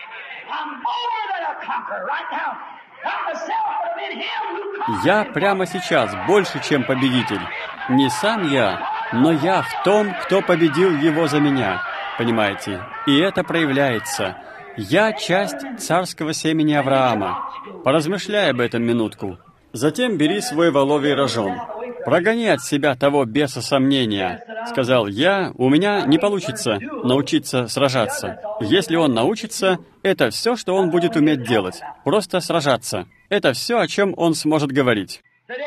Я прямо сейчас больше, чем победитель. Не сам я, но я в том, кто победил его за меня. Понимаете? И это проявляется. Я часть царского семени Авраама. Поразмышляй об этом минутку. Затем бери свой воловий рожон. «Прогони от себя того беса сомнения», — сказал я, «у меня не получится научиться сражаться. Если он научится, это все, что он будет уметь делать. Просто сражаться. Это все, о чем он сможет говорить».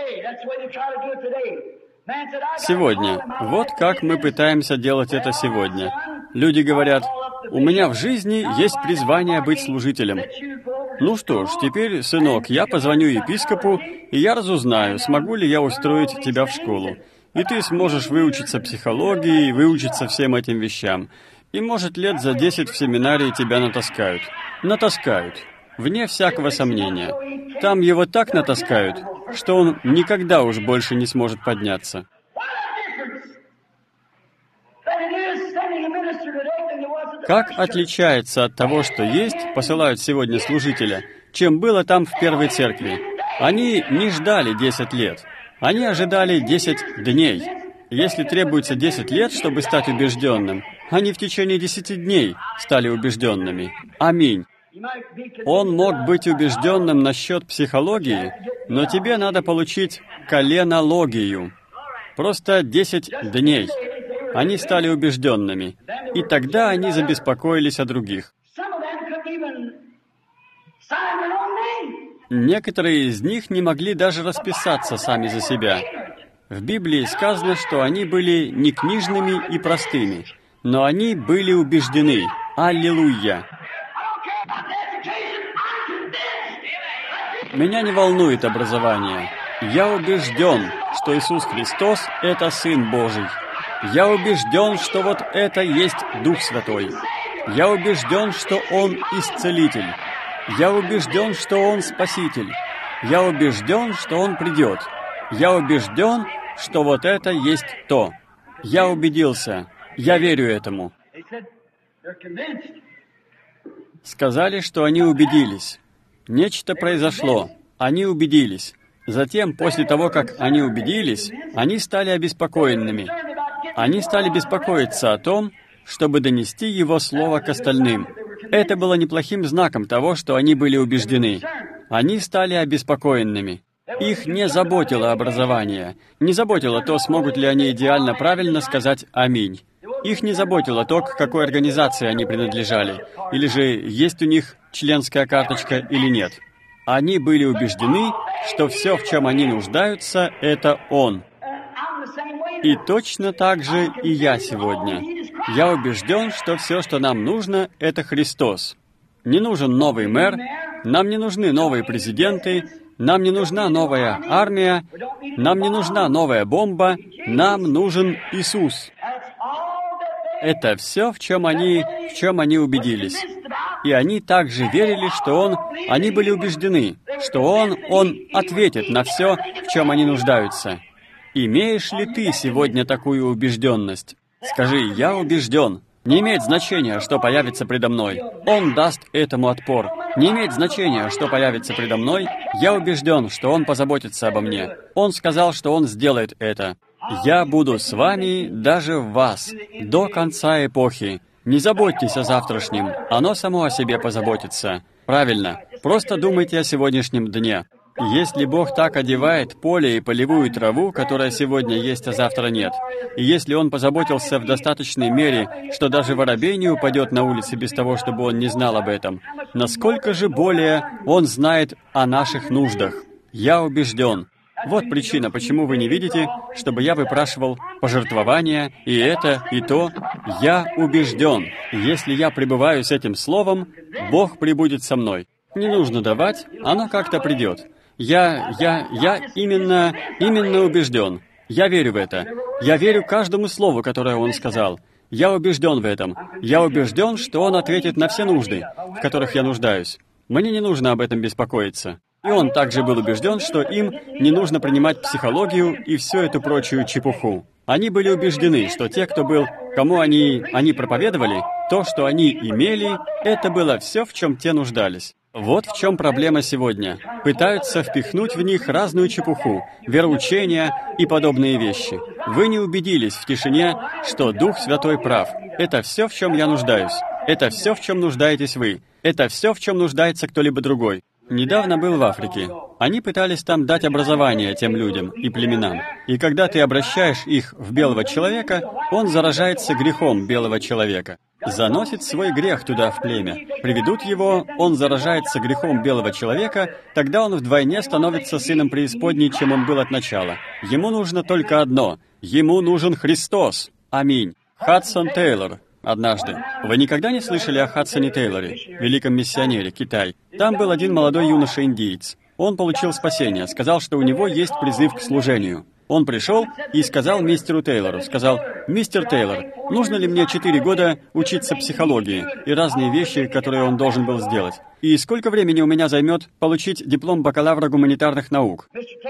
Сегодня. Вот как мы пытаемся делать это сегодня. Люди говорят, «У меня в жизни есть призвание быть служителем». Ну что ж, теперь, сынок, я позвоню епископу, и я разузнаю, смогу ли я устроить тебя в школу. И ты сможешь выучиться психологии, выучиться всем этим вещам. И, может, лет за 10 в семинарии тебя натаскают. Натаскают. Вне всякого сомнения. Там его так натаскают, что он никогда уж больше не сможет подняться. Как отличается от того, что есть, посылают сегодня служителя, чем было там в первой церкви? Они не ждали 10 лет. Они ожидали 10 дней. Если требуется 10 лет, чтобы стать убежденным, они в течение 10 дней стали убежденными. Аминь. Он мог быть убежденным насчет психологии, но тебе надо получить коленологию. Просто 10 дней. Они стали убежденными, и тогда они забеспокоились о других. Некоторые из них не могли даже расписаться сами за себя. В Библии сказано, что они были не книжными и простыми, но они были убеждены. Аллилуйя! Меня не волнует образование. Я убежден, что Иисус Христос — это Сын Божий. Я убежден, что вот это есть Дух Святой. Я убежден, что Он исцелитель. Я убежден, что Он спаситель. Я убежден, что Он придет. Я убежден, что вот это есть то. Я убедился. Я верю этому. Сказали, что они убедились. Нечто произошло. Они убедились. Затем, после того, как они убедились, они стали обеспокоенными. Они стали беспокоиться о том, чтобы донести Его Слово к остальным. Это было неплохим знаком того, что они были убеждены. Они стали обеспокоенными. Их не заботило образование. Не заботило то, смогут ли они идеально правильно сказать «Аминь». Их не заботило то, к какой организации они принадлежали, или же есть у них членская карточка или нет. Они были убеждены, что все, в чем они нуждаются, это Он. И точно так же и я сегодня. Я убежден, что все, что нам нужно, это Христос. Не нужен новый мэр, нам не нужны новые президенты, нам не нужна новая армия, нам не нужна новая бомба, нам нужен Иисус. Это все, в чем они убедились. И они также верили, что они были убеждены, что Он ответит на все, в чем они нуждаются. Имеешь ли ты сегодня такую убежденность? Скажи: «Я убежден». Не имеет значения, что появится предо мной. Он даст этому отпор. Не имеет значения, что появится предо мной. Я убежден, что Он позаботится обо мне. Он сказал, что Он сделает это. Я буду с вами даже в вас до конца эпохи. Не заботьтесь о завтрашнем. Оно само о себе позаботится. Правильно. Просто думайте о сегодняшнем дне. Если Бог так одевает поле и полевую траву, которая сегодня есть, а завтра нет, и если Он позаботился в достаточной мере, что даже воробей не упадет на улице без того, чтобы он не знал об этом, насколько же более Он знает о наших нуждах? Я убежден. Вот причина, почему вы не видите, чтобы я выпрашивал пожертвования, и это, и то. Я убежден. Если я пребываю с этим словом, Бог пребудет со мной. Не нужно давать, оно как-то придет. Я именно убежден. Я верю в это. Я верю каждому слову, которое Он сказал. Я убежден в этом. Я убежден, что Он ответит на все нужды, в которых я нуждаюсь. Мне не нужно об этом беспокоиться. И он также был убежден, что им не нужно принимать психологию и всю эту прочую чепуху. Они были убеждены, что те, кому они проповедовали, то, что они имели, это было все, в чем те нуждались. Вот в чем проблема сегодня. Пытаются впихнуть в них разную чепуху, вероучения и подобные вещи. Вы не убедились в тишине, что Дух Святой прав. Это все, в чем я нуждаюсь. Это все, в чем нуждаетесь вы. Это все, в чем нуждается кто-либо другой. Недавно был в Африке. Они пытались там дать образование тем людям и племенам. И когда ты обращаешь их в белого человека, он заражается грехом белого человека. Заносит свой грех туда в племя. Приведут его, он заражается грехом белого человека, тогда он вдвойне становится сыном преисподней, чем он был от начала. Ему нужно только одно. Ему нужен Христос. Аминь. Хадсон Тейлор. Однажды. Вы никогда не слышали о Хадсоне Тейлоре, великом миссионере, Китай? Там был один молодой юноша-индиец. Он получил спасение, сказал, что у него есть призыв к служению. Он пришел и сказал мистеру Тейлору, «Мистер Тейлор, нужно ли мне 4 года учиться психологии и разные вещи, которые он должен был сделать? И сколько времени у меня займет получить диплом бакалавра гуманитарных наук?»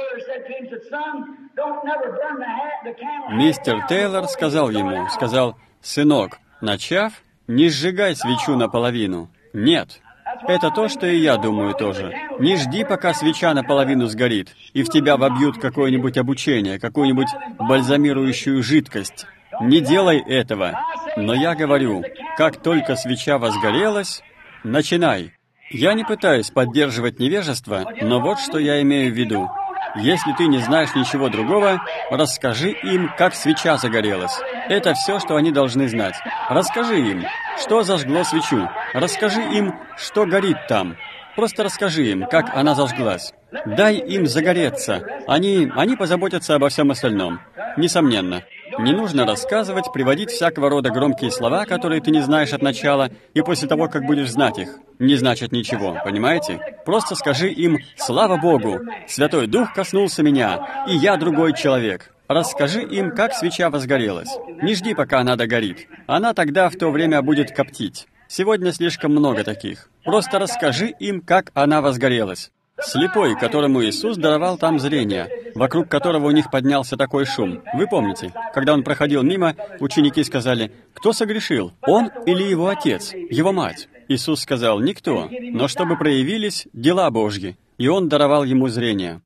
Мистер Тейлор сказал ему, «Сынок, начав, не сжигай свечу наполовину. Нет. Это то, что и я думаю тоже. Не жди, пока свеча наполовину сгорит, и в тебя вобьют какое-нибудь обучение, какую-нибудь бальзамирующую жидкость. Не делай этого. Но я говорю, как только свеча возгорелась, начинай. Я не пытаюсь поддерживать невежество, но вот что я имею в виду. Если ты не знаешь ничего другого, расскажи им, как свеча загорелась. Это все, что они должны знать. Расскажи им, что зажгло свечу. Расскажи им, что горит там. Просто расскажи им, как она зажглась. Дай им загореться. Они позаботятся обо всем остальном. Несомненно. Не нужно рассказывать, приводить всякого рода громкие слова, которые ты не знаешь от начала, и после того, как будешь знать их, не значит ничего, понимаете? Просто скажи им «Слава Богу! Святой Дух коснулся меня, и я другой человек». Расскажи им, как свеча возгорелась. Не жди, пока она догорит. Она тогда в то время будет коптить. Сегодня слишком много таких. Просто расскажи им, как она возгорелась. Слепой, которому Иисус даровал там зрение, вокруг которого у них поднялся такой шум. Вы помните, когда он проходил мимо, ученики сказали, «Кто согрешил, он или его отец, его мать?» Иисус сказал, «Никто, но чтобы проявились дела Божьи». И он даровал ему зрение.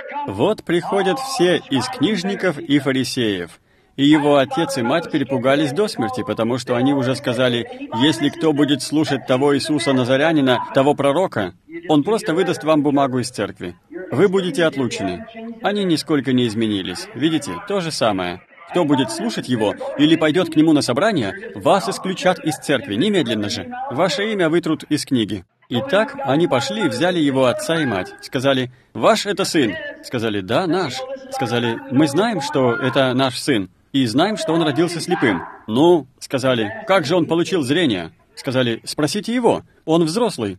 Вот приходят все из книжников и фарисеев. И его отец и мать перепугались до смерти, потому что они уже сказали, если кто будет слушать того Иисуса Назарянина, того пророка, он просто выдаст вам бумагу из церкви. Вы будете отлучены. Они нисколько не изменились. Видите, то же самое. Кто будет слушать его или пойдет к нему на собрание, вас исключат из церкви, немедленно же. Ваше имя вытрут из книги. Итак, они пошли и взяли его отца и мать. Сказали, «Ваш это сын». Сказали, да, наш. Сказали, мы знаем, что это наш сын, и знаем, что он родился слепым. Ну, сказали, как же он получил зрение? Сказали, спросите его, он взрослый.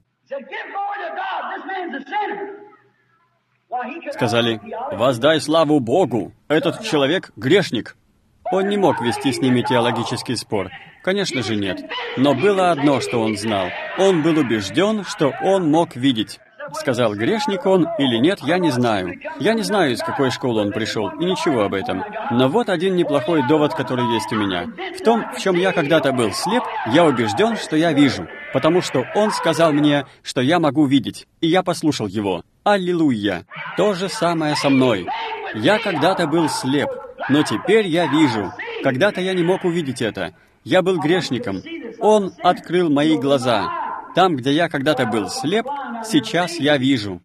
Сказали, воздай славу Богу, этот человек грешник. Он не мог вести с ними теологический спор. Конечно же, нет. Но было одно, что он знал. Он был убежден, что он мог видеть. Сказал, грешник он или нет, я не знаю. Я не знаю, из какой школы он пришел, и ничего об этом. Но вот один неплохой довод, который есть у меня. В том, в чем я когда-то был слеп, я убежден, что я вижу. Потому что он сказал мне, что я могу видеть, и я послушал его. Аллилуйя! То же самое со мной. Я когда-то был слеп, но теперь я вижу. Когда-то я не мог увидеть это. Я был грешником. Он открыл мои глаза. Там, где я когда-то был слеп, сейчас я вижу.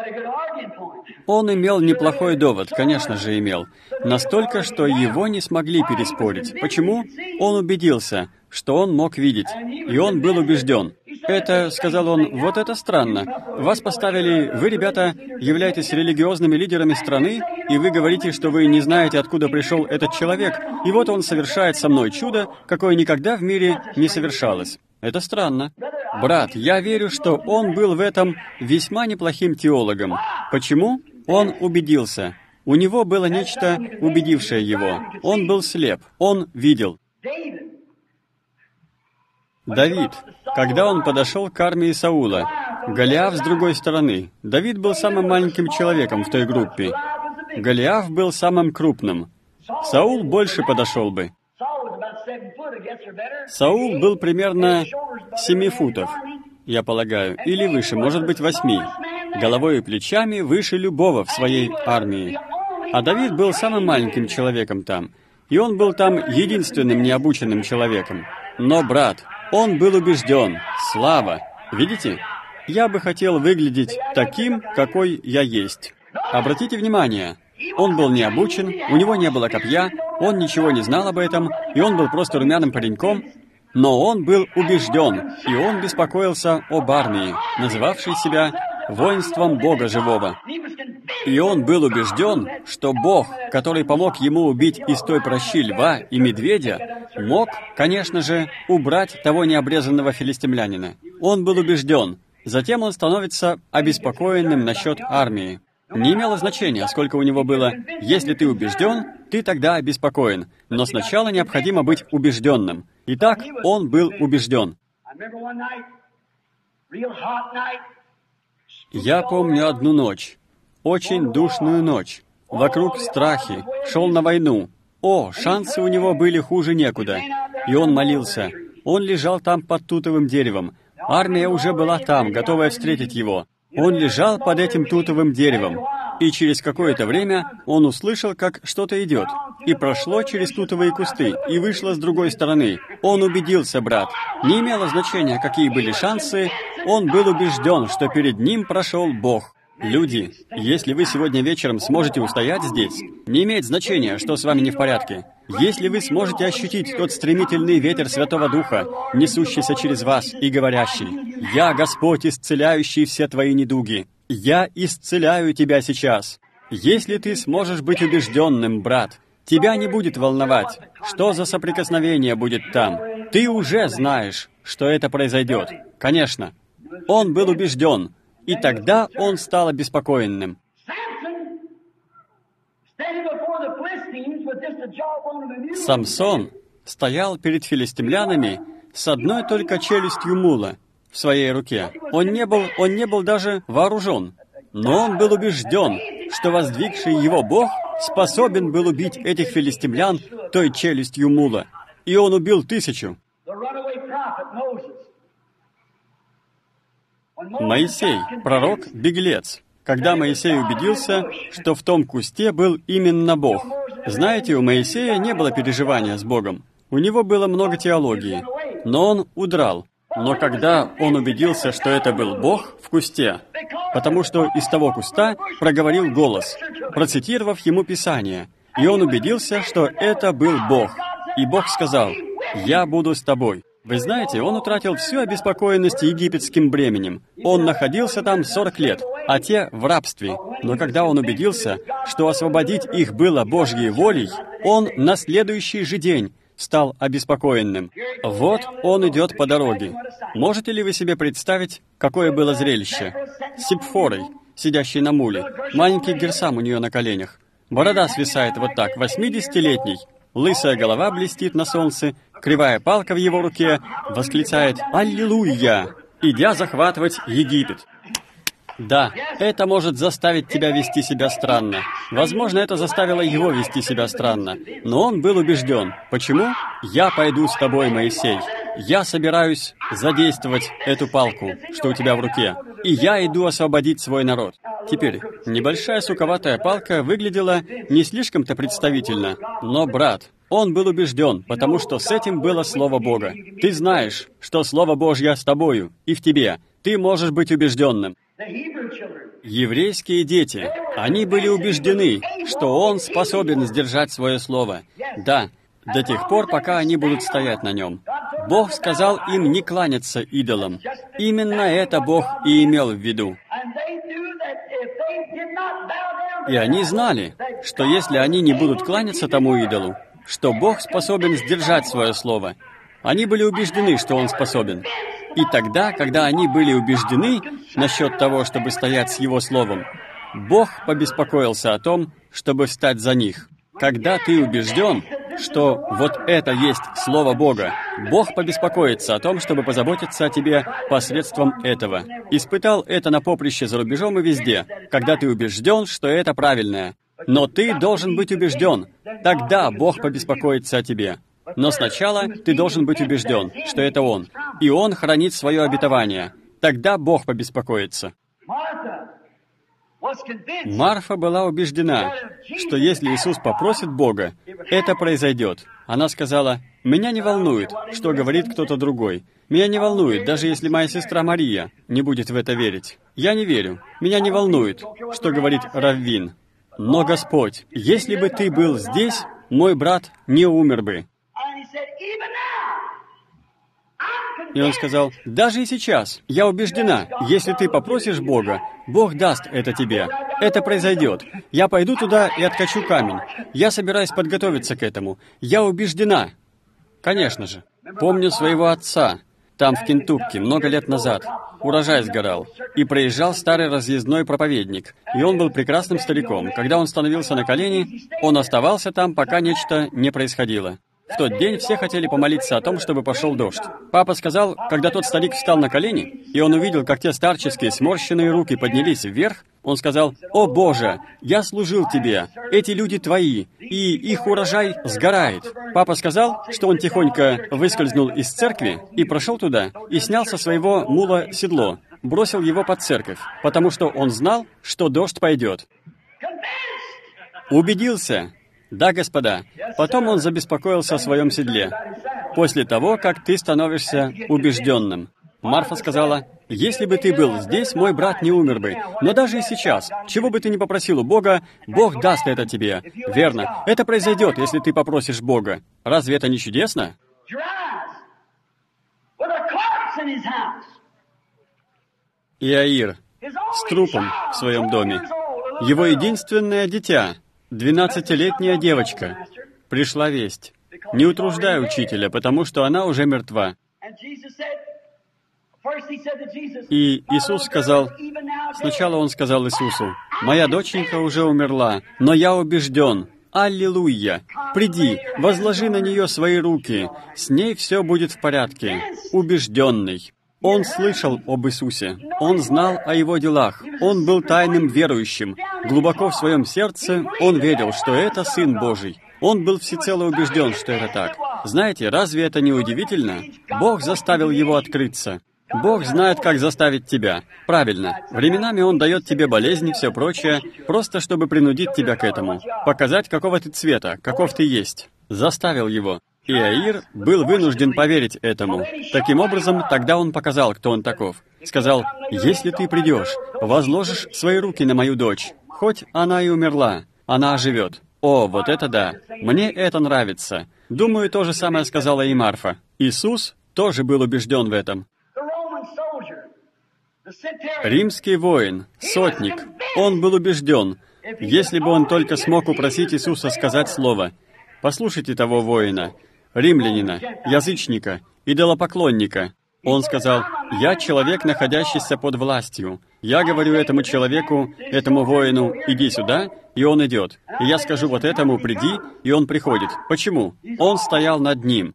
Он имел неплохой довод, конечно же, имел. Настолько, что его не смогли переспорить. Почему? Он убедился, что он мог видеть. И он был убежден. Это, сказал он, вот это странно. Вас поставили, вы, ребята, являетесь религиозными лидерами страны, и вы говорите, что вы не знаете, откуда пришел этот человек, и вот он совершает со мной чудо, какое никогда в мире не совершалось. Это странно. Брат, я верю, что он был в этом весьма неплохим теологом. Почему? Он убедился. У него было нечто, убедившее его. Он был слеп. Он видел. Давид, когда он подошел к армии Саула, Голиаф с другой стороны. Давид был самым маленьким человеком в той группе. Голиаф был самым крупным. Саул больше подошел бы. Саул был примерно 7 футов, я полагаю, или выше, может быть, 8. Головой и плечами выше любого в своей армии. А Давид был самым маленьким человеком там. И он был там единственным необученным человеком. Но, брат, он был убежден. Слава! Видите? Я бы хотел выглядеть таким, какой я есть. Обратите внимание, он был не обучен, у него не было копья, он ничего не знал об этом, и он был просто румяным пареньком, но он был убежден, и он беспокоился об армии, называвшей себя воинством Бога Живого. И он был убежден, что Бог, который помог ему убить из той пращи льва и медведя, мог, конечно же, убрать того необрезанного филистимлянина. Он был убежден. Затем он становится обеспокоенным насчет армии. Не имело значения, сколько у него было. Если ты убежден, ты тогда обеспокоен. Но сначала необходимо быть убежденным. Итак, он был убежден. Я помню одну ночь. Очень душную ночь. Вокруг страхи. Шел на войну. О, шансы у него были хуже некуда. И он молился. Он лежал там под тутовым деревом. Армия уже была там, готовая встретить его. Он лежал под этим тутовым деревом, и через какое-то время он услышал, как что-то идет, и прошло через тутовые кусты, и вышло с другой стороны. Он убедился, брат. Не имело значения, какие были шансы, он был убежден, что перед ним прошел Бог. Люди, если вы сегодня вечером сможете устоять здесь, не имеет значения, что с вами не в порядке. Если вы сможете ощутить тот стремительный ветер Святого Духа, несущийся через вас и говорящий: «Я, Господь, исцеляющий все твои недуги. Я исцеляю тебя сейчас». Если ты сможешь быть убежденным, брат, тебя не будет волновать, что за соприкосновение будет там. Ты уже знаешь, что это произойдет. Конечно. Он был убежден. И тогда он стал обеспокоенным. Самсон стоял перед филистимлянами с одной только челюстью мула в своей руке. Он не был даже вооружен. Но он был убежден, что воздвигший его Бог способен был убить этих филистимлян той челюстью мула. И он убил 1000. Моисей, пророк, беглец. Когда Моисей убедился, что в том кусте был именно Бог. Знаете, у Моисея не было переживания с Богом. У него было много теологии. Но он удрал. Но когда он убедился, что это был Бог в кусте, потому что из того куста проговорил голос, процитировав ему Писание, и он убедился, что это был Бог. И Бог сказал: «Я буду с тобой». Вы знаете, он утратил всю обеспокоенность египетским бременем. Он находился там 40 лет, а те в рабстве. Но когда он убедился, что освободить их было Божьей волей, он на следующий же день стал обеспокоенным. Вот он идет по дороге. Можете ли вы себе представить, какое было зрелище? С Сипфорой, сидящей на муле, маленький Герсам у нее на коленях. Борода свисает вот так, 80-летний. Лысая голова блестит на солнце, кривая палка в его руке восклицает «Аллилуйя!», идя захватывать Египет. Да, это может заставить тебя вести себя странно. Возможно, это заставило его вести себя странно. Но он был убежден. Почему? «Я пойду с тобой, Моисей. Я собираюсь задействовать эту палку, что у тебя в руке. И я иду освободить свой народ». Теперь, небольшая суковатая палка выглядела не слишком-то представительно. Но, брат, он был убежден, потому что с этим было Слово Бога. Ты знаешь, что Слово Божье с тобою и в тебе. Ты можешь быть убежденным. Еврейские дети, они были убеждены, что он способен сдержать свое слово. Да, до тех пор, пока они будут стоять на нем. Бог сказал им не кланяться идолам. Именно это Бог и имел в виду. И они знали, что если они не будут кланяться тому идолу, что Бог способен сдержать свое слово. Они были убеждены, что Он способен. И тогда, когда они были убеждены насчет того, чтобы стоять с Его Словом, Бог побеспокоился о том, чтобы встать за них. Когда ты убежден, что вот это есть Слово Бога, Бог побеспокоится о том, чтобы позаботиться о тебе посредством этого. Испытал это на поприще за рубежом и везде, когда ты убежден, что это правильное. Но ты должен быть убежден. Тогда Бог побеспокоится о тебе. Но сначала ты должен быть убежден, что это Он. И Он хранит свое обетование. Тогда Бог побеспокоится. Марфа была убеждена, что если Иисус попросит Бога, это произойдет. Она сказала: «Меня не волнует, что говорит кто-то другой. Меня не волнует, даже если моя сестра Мария не будет в это верить. Я не верю. Меня не волнует, что говорит Раввин. Но, Господь, если бы Ты был здесь, мой брат не умер бы». И он сказал: «Даже и сейчас я убеждена, если ты попросишь Бога, Бог даст это тебе. Это произойдет. Я пойду туда и откачу камень. Я собираюсь подготовиться к этому. Я убеждена». Конечно же. Помню своего отца. Там, в Кентукки, много лет назад. Урожай сгорал. И проезжал старый разъездной проповедник. И он был прекрасным стариком. Когда он становился на колени, он оставался там, пока нечто не происходило. В тот день все хотели помолиться о том, чтобы пошел дождь. Папа сказал, когда тот старик встал на колени, и он увидел, как те старческие сморщенные руки поднялись вверх, он сказал: «О Боже, я служил Тебе, эти люди Твои, и их урожай сгорает». Папа сказал, что он тихонько выскользнул из церкви и прошел туда, и снял со своего мула седло, бросил его под церковь, потому что он знал, что дождь пойдет. Убедился. Да, господа. Потом он забеспокоился о своем седле. После того, как ты становишься убежденным. Марфа сказала: «Если бы ты был здесь, мой брат не умер бы. Но даже и сейчас, чего бы ты ни попросил у Бога, Бог даст это тебе. Верно, это произойдет, если ты попросишь Бога. Разве это не чудесно?» Иаир с трупом в своем доме. Его единственное дитя, 12-летняя девочка. Пришла весть: «Не утруждай учителя, потому что она уже мертва». И Иисус сказал, сначала Он сказал Иисусу: «Моя доченька уже умерла, но я убежден. Аллилуйя! Приди, возложи на нее свои руки, с ней все будет в порядке». Убежденный. Он слышал об Иисусе. Он знал о Его делах. Он был тайным верующим. Глубоко в своем сердце он верил, что это Сын Божий. Он был всецело убежден, что это так. Знаете, разве это не удивительно? Бог заставил его открыться. Бог знает, как заставить тебя. Правильно. Временами Он дает тебе болезни и все прочее, просто чтобы принудить тебя к этому. Показать, какого ты цвета, каков ты есть. Заставил его. Иаир был вынужден поверить этому. Таким образом, тогда он показал, кто он таков. Сказал: «Если ты придешь, возложишь свои руки на мою дочь, хоть она и умерла, она оживет». О, вот это да! Мне это нравится. Думаю, то же самое сказала и Марфа. Иисус тоже был убежден в этом. Римский воин, сотник, он был убежден, если бы он только смог упросить Иисуса сказать слово. Послушайте того воина, римлянина, язычника, идолопоклонника. Он сказал: «Я человек, находящийся под властью. Я говорю этому человеку, этому воину, иди сюда, и он идет. И я скажу вот этому, приди, и он приходит». Почему? Он стоял над ним.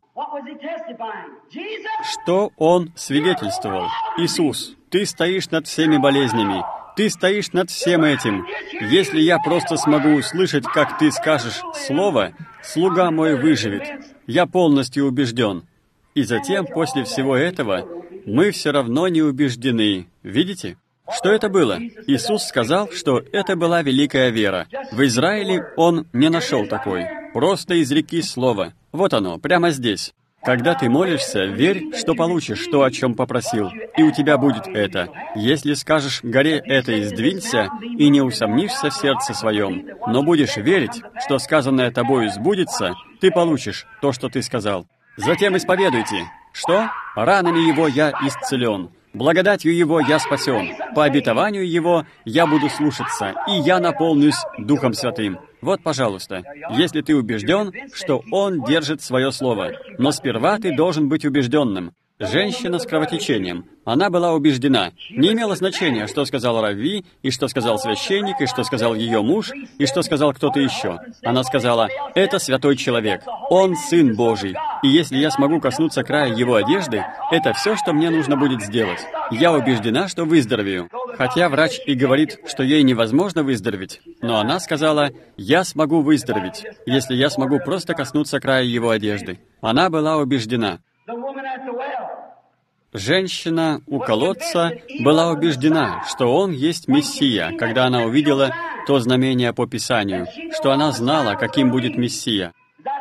Что он свидетельствовал? Иисус, ты стоишь над всеми болезнями. Ты стоишь над всем этим. Если я просто смогу услышать, как ты скажешь слово, слуга мой выживет. Я полностью убежден. И затем, после всего этого, мы все равно не убеждены. Видите? Что это было? Иисус сказал, что это была великая вера. В Израиле он не нашел такой. Просто изреки слово. Вот оно, прямо здесь. Когда ты молишься, верь, что получишь то, о чем попросил, и у тебя будет это. Если скажешь горе это и сдвинься, и не усомнишься в сердце своем, но будешь верить, что сказанное тобою сбудется, ты получишь то, что ты сказал. Затем исповедуйте, что ранами Его я исцелен, благодатью Его я спасен, по обетованию Его я буду слушаться, и я наполнюсь Духом Святым. Вот, пожалуйста, если ты убежден, что Он держит свое слово, но сперва ты должен быть убежденным. Женщина с кровотечением, она была убеждена. Не имело значения, что сказал равви, и что сказал священник, и что сказал ее муж, и что сказал кто-то еще. Она сказала: «Это святой человек, он Сын Божий, и если я смогу коснуться края его одежды, это все, что мне нужно будет сделать. Я убеждена, что выздоровею». Хотя врач и говорит, что ей невозможно выздороветь, но она сказала: «Я смогу выздороветь, если я смогу просто коснуться края его одежды». Она была убеждена. Женщина у колодца была убеждена, что он есть Мессия, когда она увидела то знамение по Писанию, что она знала, каким будет Мессия.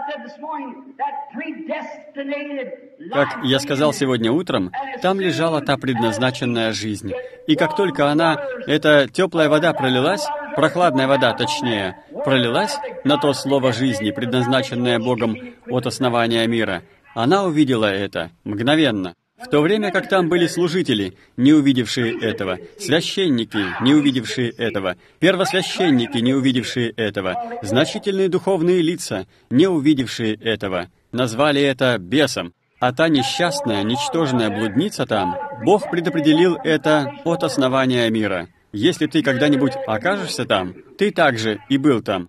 Как я сказал сегодня утром, там лежала та предназначенная жизнь. И как только эта теплая вода пролилась, прохладная вода, точнее, пролилась на то слово жизни, предназначенное Богом от основания мира, она увидела это мгновенно. В то время как там были служители, не увидевшие этого, священники, не увидевшие этого, первосвященники, не увидевшие этого, значительные духовные лица, не увидевшие этого, назвали это бесом. А та несчастная, ничтожная блудница там, Бог предопределил это от основания мира. Если ты когда-нибудь окажешься там, ты также и был там.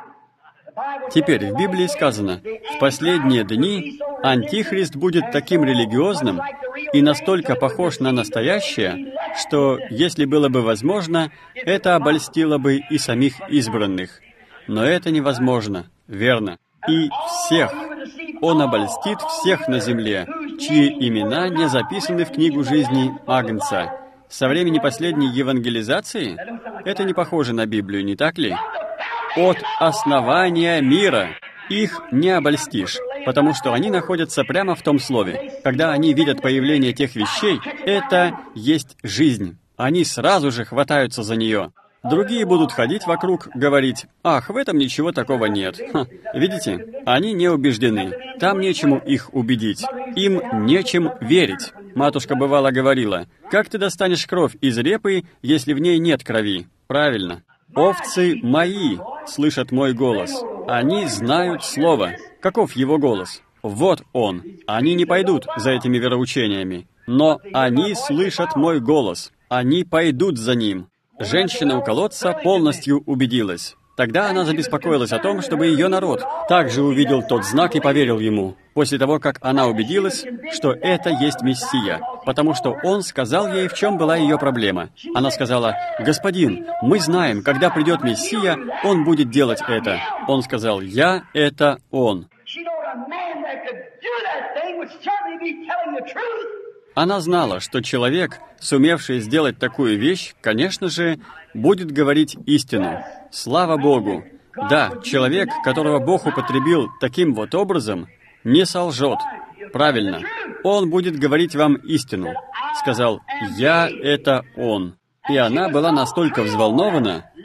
Теперь в Библии сказано: в последние дни Антихрист будет таким религиозным и настолько похож на настоящее, что, если было бы возможно, это обольстило бы и самих избранных. Но это невозможно, верно? И всех. Он обольстит всех на земле, чьи имена не записаны в книгу жизни Агнца. Со времени последней евангелизации это не похоже на Библию, не так ли? От основания мира. Их не обольстишь, потому что они находятся прямо в том слове. Когда они видят появление тех вещей, это есть жизнь. Они сразу же хватаются за нее. Другие будут ходить вокруг, говорить: «Ах, в этом ничего такого нет». Видите, они не убеждены. Там нечему их убедить. Им нечем верить. Матушка бывало говорила: «Как ты достанешь кровь из репы, если в ней нет крови?» Правильно. «Овцы мои слышат мой голос. Они знают слово». Каков его голос? Вот он. Они не пойдут за этими вероучениями. Но они слышат мой голос. Они пойдут за ним. Женщина у колодца полностью убедилась. Тогда она забеспокоилась о том, чтобы ее народ также увидел тот знак и поверил ему, после того, как она убедилась, что это есть Мессия, потому что он сказал ей, в чем была ее проблема. Она сказала: «Господин, мы знаем, когда придет Мессия, он будет делать это». Он сказал: «Я — это он». Она знала, что человек, сумевший сделать такую вещь, конечно же, будет говорить истину. Слава Богу! Да, человек, которого Бог употребил таким вот образом, не солжет. Правильно. Он будет говорить вам истину. Сказал: «Я — это он». И она была настолько взволнована,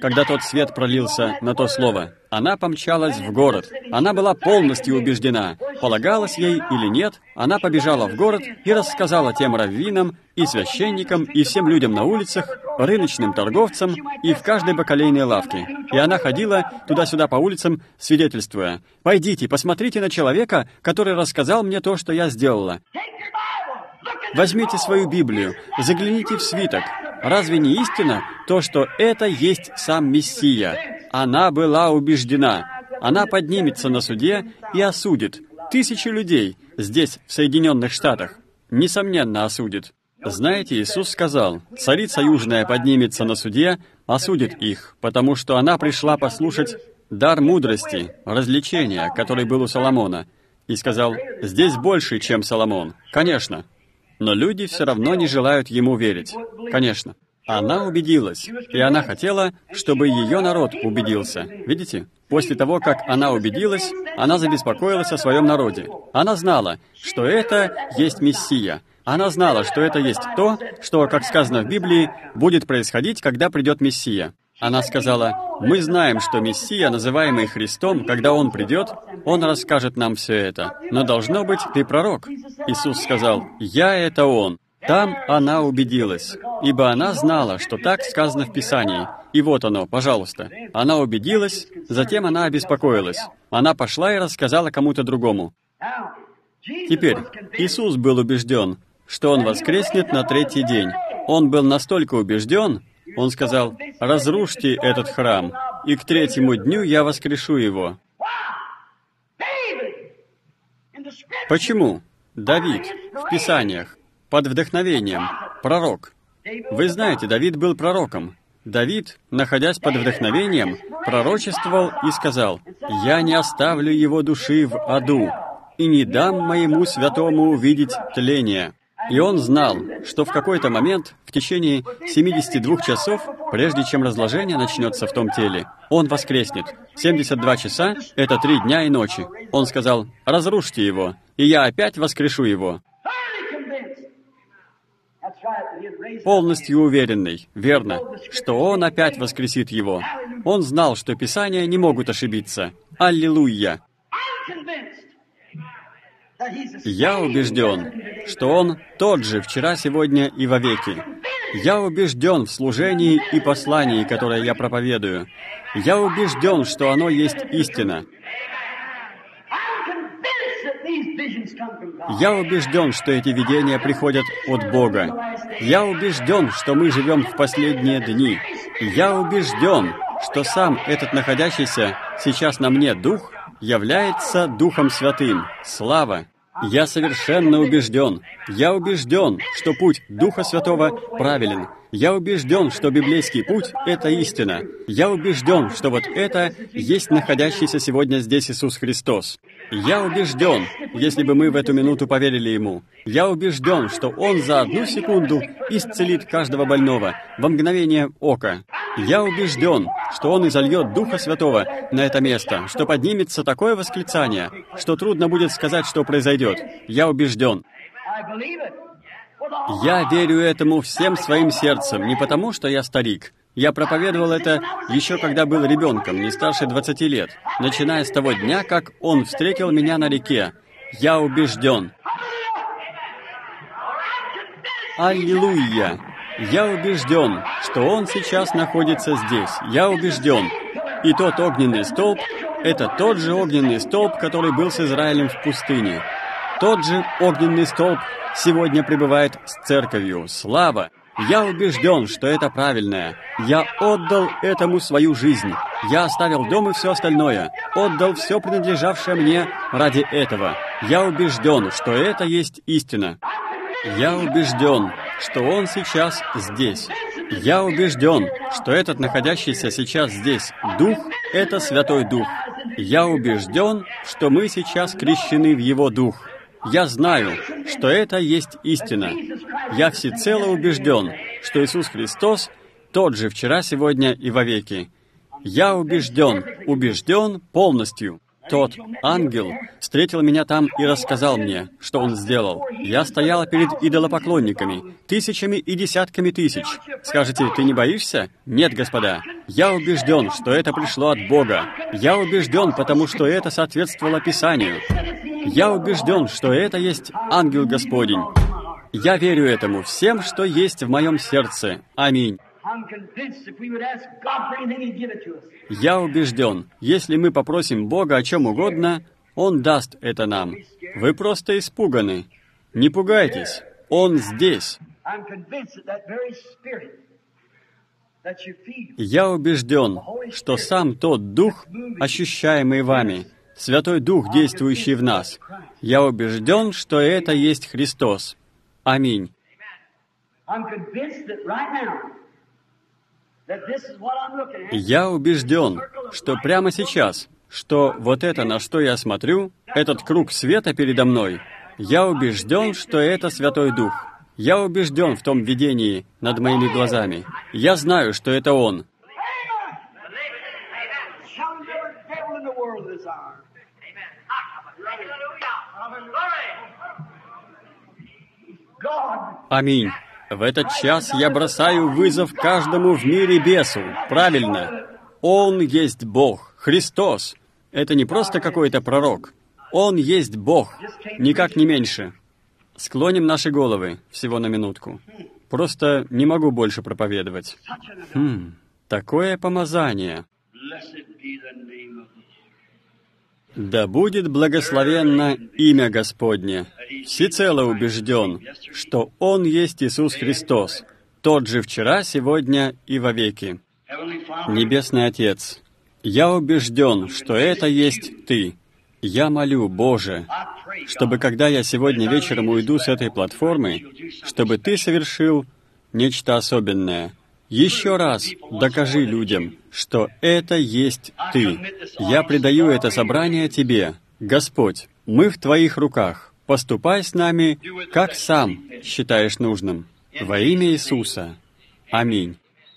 когда тот свет пролился на то слово. Она помчалась в город. Она была полностью убеждена, полагалось ей или нет. Она побежала в город и рассказала тем раввинам и священникам и всем людям на улицах, рыночным торговцам и в каждой бакалейной лавке. И она ходила туда-сюда по улицам, свидетельствуя: «Пойдите, посмотрите на человека, который рассказал мне то, что я сделала. Возьмите свою Библию, загляните в свиток. Разве не истина то, что это есть сам Мессия?» Она была убеждена. Она поднимется на суде и осудит. Тысячи людей здесь, в Соединенных Штатах, несомненно осудит. Знаете, Иисус сказал: «Царица Южная поднимется на суде, осудит их, потому что она пришла послушать дар мудрости, развлечения, который был у Соломона». И сказал: «Здесь больше, чем Соломон». Конечно. Но люди все равно не желают ему верить. Конечно. Она убедилась, и она хотела, чтобы ее народ убедился. Видите? После того, как она убедилась, она забеспокоилась о своем народе. Она знала, что это есть Мессия. Она знала, что это есть то, что, как сказано в Библии, будет происходить, когда придет Мессия. Она сказала: «Мы знаем, что Мессия, называемый Христом, когда Он придет, Он расскажет нам все это. Но должно быть, ты пророк». Иисус сказал: «Я — это Он». Там она убедилась, ибо она знала, что так сказано в Писании. И вот оно, пожалуйста. Она убедилась, затем она обеспокоилась. Она пошла и рассказала кому-то другому. Теперь, Иисус был убежден, что Он воскреснет на третий день. Он был настолько убежден, Он сказал: «Разрушьте этот храм, и к третьему дню я воскрешу его». Почему? Давид в Писаниях, под вдохновением, пророк. Вы знаете, Давид был пророком. Давид, находясь под вдохновением, пророчествовал и сказал: «Я не оставлю его души в аду, и не дам моему святому увидеть тление». И он знал, что в какой-то момент, в течение 72 часов, прежде чем разложение начнется в том теле, он воскреснет. 72 часа — это 3 дня и ночи. Он сказал: «Разрушьте его, и я опять воскрешу его». Полностью уверенный, верно, что он опять воскресит его. Он знал, что Писания не могут ошибиться. Аллилуйя! Я убежден, что Он тот же вчера, сегодня и вовеки. Я убежден в служении и послании, которое я проповедую. Я убежден, что оно есть истина. Я убежден, что эти видения приходят от Бога. Я убежден, что мы живем в последние дни. Я убежден, что сам этот находящийся сейчас на мне Дух является Духом Святым. Слава! Я совершенно убежден. Я убежден, что путь Духа Святого правилен. Я убежден, что библейский путь — это истина. Я убежден, что вот это есть находящийся сегодня здесь Иисус Христос. Я убежден, если бы мы в эту минуту поверили Ему. Я убежден, что Он за 1 секунду исцелит каждого больного во мгновение ока. Я убежден, что Он изольет Духа Святого на это место, что поднимется такое восклицание, что трудно будет сказать, что произойдет. Я убежден. Я верю этому всем своим сердцем, не потому, что я старик. Я проповедовал это еще когда был ребенком, не старше 20 лет, начиная с того дня, как Он встретил меня на реке. Я убежден. Аллилуйя! Я убежден, что Он сейчас находится здесь. Я убежден. И тот огненный столб — это тот же огненный столб, который был с Израилем в пустыне. Тот же огненный столб сегодня пребывает с церковью. Слава! Я убежден, что это правильное. Я отдал этому свою жизнь. Я оставил дом и все остальное. Отдал все принадлежавшее мне ради этого. Я убежден, что это есть истина. Я убежден, что Он сейчас здесь. Я убежден, что этот находящийся сейчас здесь Дух — это Святой Дух. Я убежден, что мы сейчас крещены в Его Дух. Я знаю, что это есть истина. Я всецело убежден, что Иисус Христос тот же вчера, сегодня и вовеки. Я убежден полностью. Тот ангел встретил меня там и рассказал мне, что он сделал. Я стояла перед идолопоклонниками, тысячами и десятками тысяч. Скажете, ты не боишься? Нет, господа. Я убежден, что это пришло от Бога. Я убежден, потому что это соответствовало Писанию. Я убежден, что это есть ангел Господень. Я верю этому всем, что есть в моем сердце. Аминь. Я убежден, если мы попросим Бога о чем угодно, Он даст это нам. Вы просто испуганы. Не пугайтесь. Он здесь. Я убежден, что сам тот Дух, ощущаемый вами, Святой Дух, действующий в нас, я убежден, что это есть Христос. Аминь. Я убежден, что прямо сейчас, что вот это, на что я смотрю, этот круг света передо мной, я убежден, что это Святой Дух. Я убежден в том видении над моими глазами. Я знаю, что это Он. Аминь. В этот час я бросаю вызов каждому в мире бесу. Правильно. Он есть Бог, Христос. Это не просто какой-то пророк. Он есть Бог, никак не меньше. Склоним наши головы всего на минутку. Просто не могу больше проповедовать. Такое помазание. Да будет благословенно имя Господне. Всецело убежден, что Он есть Иисус Христос, тот же вчера, сегодня и вовеки. Небесный Отец, я убежден, что это есть Ты. Я молю, Боже, чтобы когда я сегодня вечером уйду с этой платформы, чтобы Ты совершил нечто особенное. Еще раз докажи людям, что это есть Ты. Я предаю это собрание Тебе. Господь, мы в Твоих руках. Поступай с нами, как Сам считаешь нужным. Во имя Иисуса. Аминь.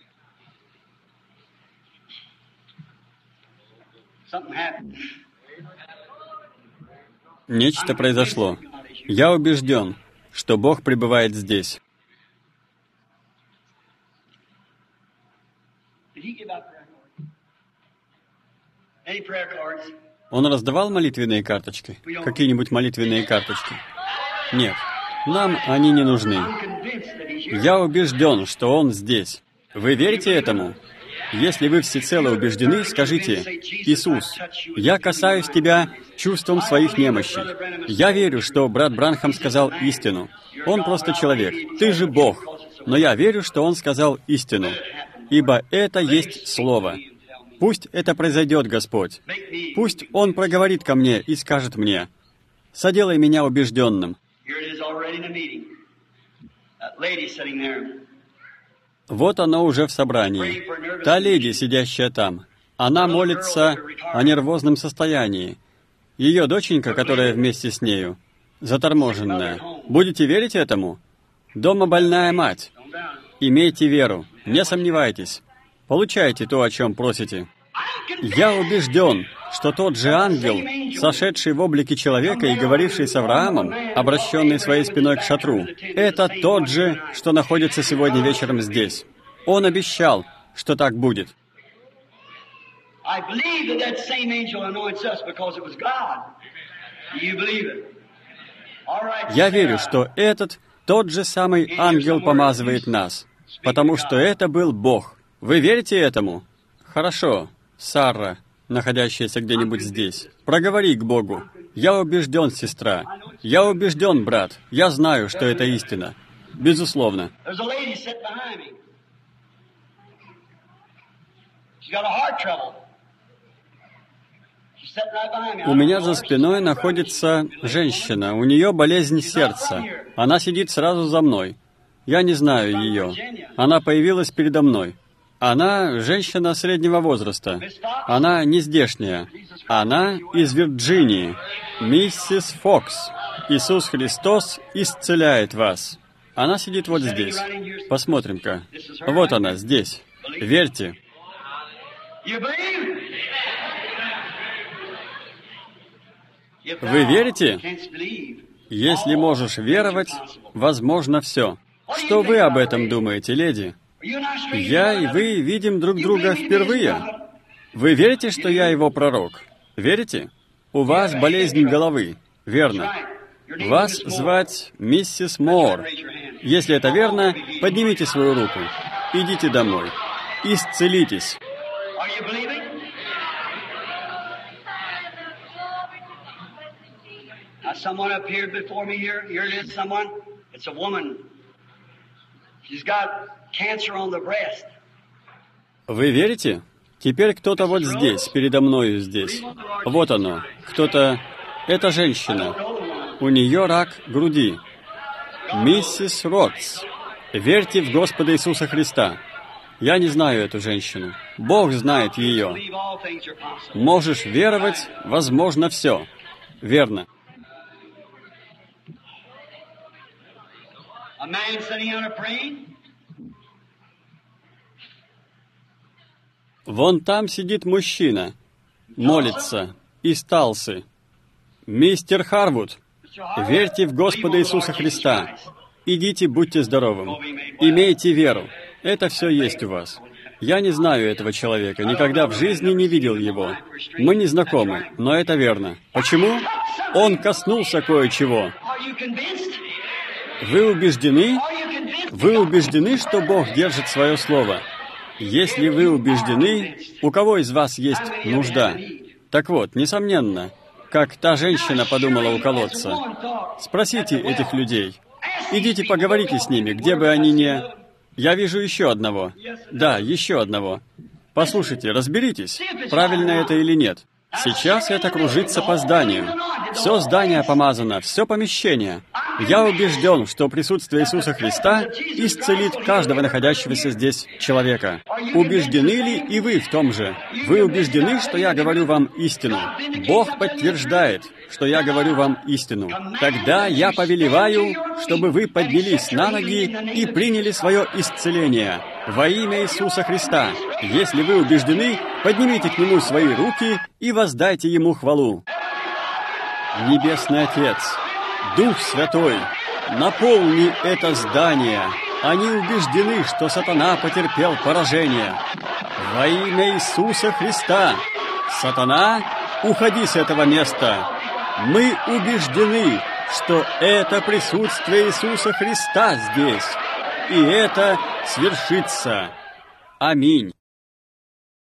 Нечто произошло. Я убежден, что Бог пребывает здесь. Он раздавал молитвенные карточки? Какие-нибудь молитвенные карточки? Нет, нам они не нужны. Я убежден, что Он здесь. Вы верите этому? Если вы всецело убеждены, скажите: «Иисус, я касаюсь Тебя чувством своих немощей. Я верю, что брат Бранхам сказал истину. Он просто человек. Ты же Бог. Но я верю, что он сказал истину. Ибо это есть Слово. Пусть это произойдет, Господь. Пусть Он проговорит ко мне и скажет мне: соделай меня убежденным». Вот оно уже в собрании. Та леди, сидящая там, она молится о нервозном состоянии. Ее доченька, которая вместе с нею, заторможенная. Будете верить этому? Дома больная мать. Имейте веру, не сомневайтесь. Получайте то, о чем просите. Я убежден, что тот же ангел, сошедший в облике человека и говоривший с Авраамом, обращенный своей спиной к шатру, это тот же, что находится сегодня вечером здесь. Он обещал, что так будет. Я верю, что этот тот же самый ангел помазывает нас, потому что это был Бог. Вы верите этому? Хорошо, Сара, находящаяся где-нибудь здесь, проговори к Богу. Я убежден, сестра. Я убежден, брат. Я знаю, что это истина. Безусловно. У меня за спиной находится женщина. У нее болезнь сердца. Она сидит сразу за мной. Я не знаю ее. Она появилась передо мной. Она женщина среднего возраста. Она не здешняя. Она из Вирджинии. Миссис Фокс. Иисус Христос исцеляет вас. Она сидит вот здесь. Посмотрим-ка. Вот она, здесь. Верьте. Вы верите? Если можешь веровать, возможно все. Что вы об этом думаете, леди? Я и вы видим друг друга впервые. Вы верите, что я его пророк? Верите? У вас болезнь головы. Верно. Вас звать миссис Моор. Если это верно, поднимите свою руку. Идите домой. Исцелитесь. Someone appeared before me here. Here it is, someone. It's a woman. She's got cancer on the breast. Вы верите? Теперь кто-то вот здесь, передо мною здесь. Вот оно. Кто-то... Это женщина. У нее рак груди. Миссис Ротс. Верьте в Господа Иисуса Христа. Я не знаю эту женщину. Бог знает ее. Можешь веровать, возможно, все. Верно. Вон там сидит мужчина, молится, из Талсы. Мистер Харвуд, верьте в Господа Иисуса Христа. Идите, будьте здоровым. Имейте веру. Это все есть у вас. Я не знаю этого человека, никогда в жизни не видел его. Мы не знакомы, но это верно. Почему? Он коснулся кое-чего. Вы убеждены? Вы убеждены, что Бог держит свое слово? Если вы убеждены, у кого из вас есть нужда? Так вот, несомненно, как та женщина подумала у колодца. Спросите этих людей. Идите поговорите с ними, где бы они ни... Я вижу еще одного. Да, еще одного. Послушайте, разберитесь, правильно это или нет. Сейчас это кружится по зданию. Все здание помазано, все помещение. Я убежден, что присутствие Иисуса Христа исцелит каждого находящегося здесь человека. Убеждены ли и вы в том же? Вы убеждены, что я говорю вам истину? Бог подтверждает, что я говорю вам истину. Тогда я повелеваю, чтобы вы поднялись на ноги и приняли свое исцеление во имя Иисуса Христа. Если вы убеждены, поднимите к Нему свои руки и воздайте Ему хвалу. Небесный Отец, Дух Святой, наполни это здание. Они убеждены, что сатана потерпел поражение. Во имя Иисуса Христа. Сатана, уходи с этого места. Мы убеждены, что это присутствие Иисуса Христа здесь. И это свершится. Аминь.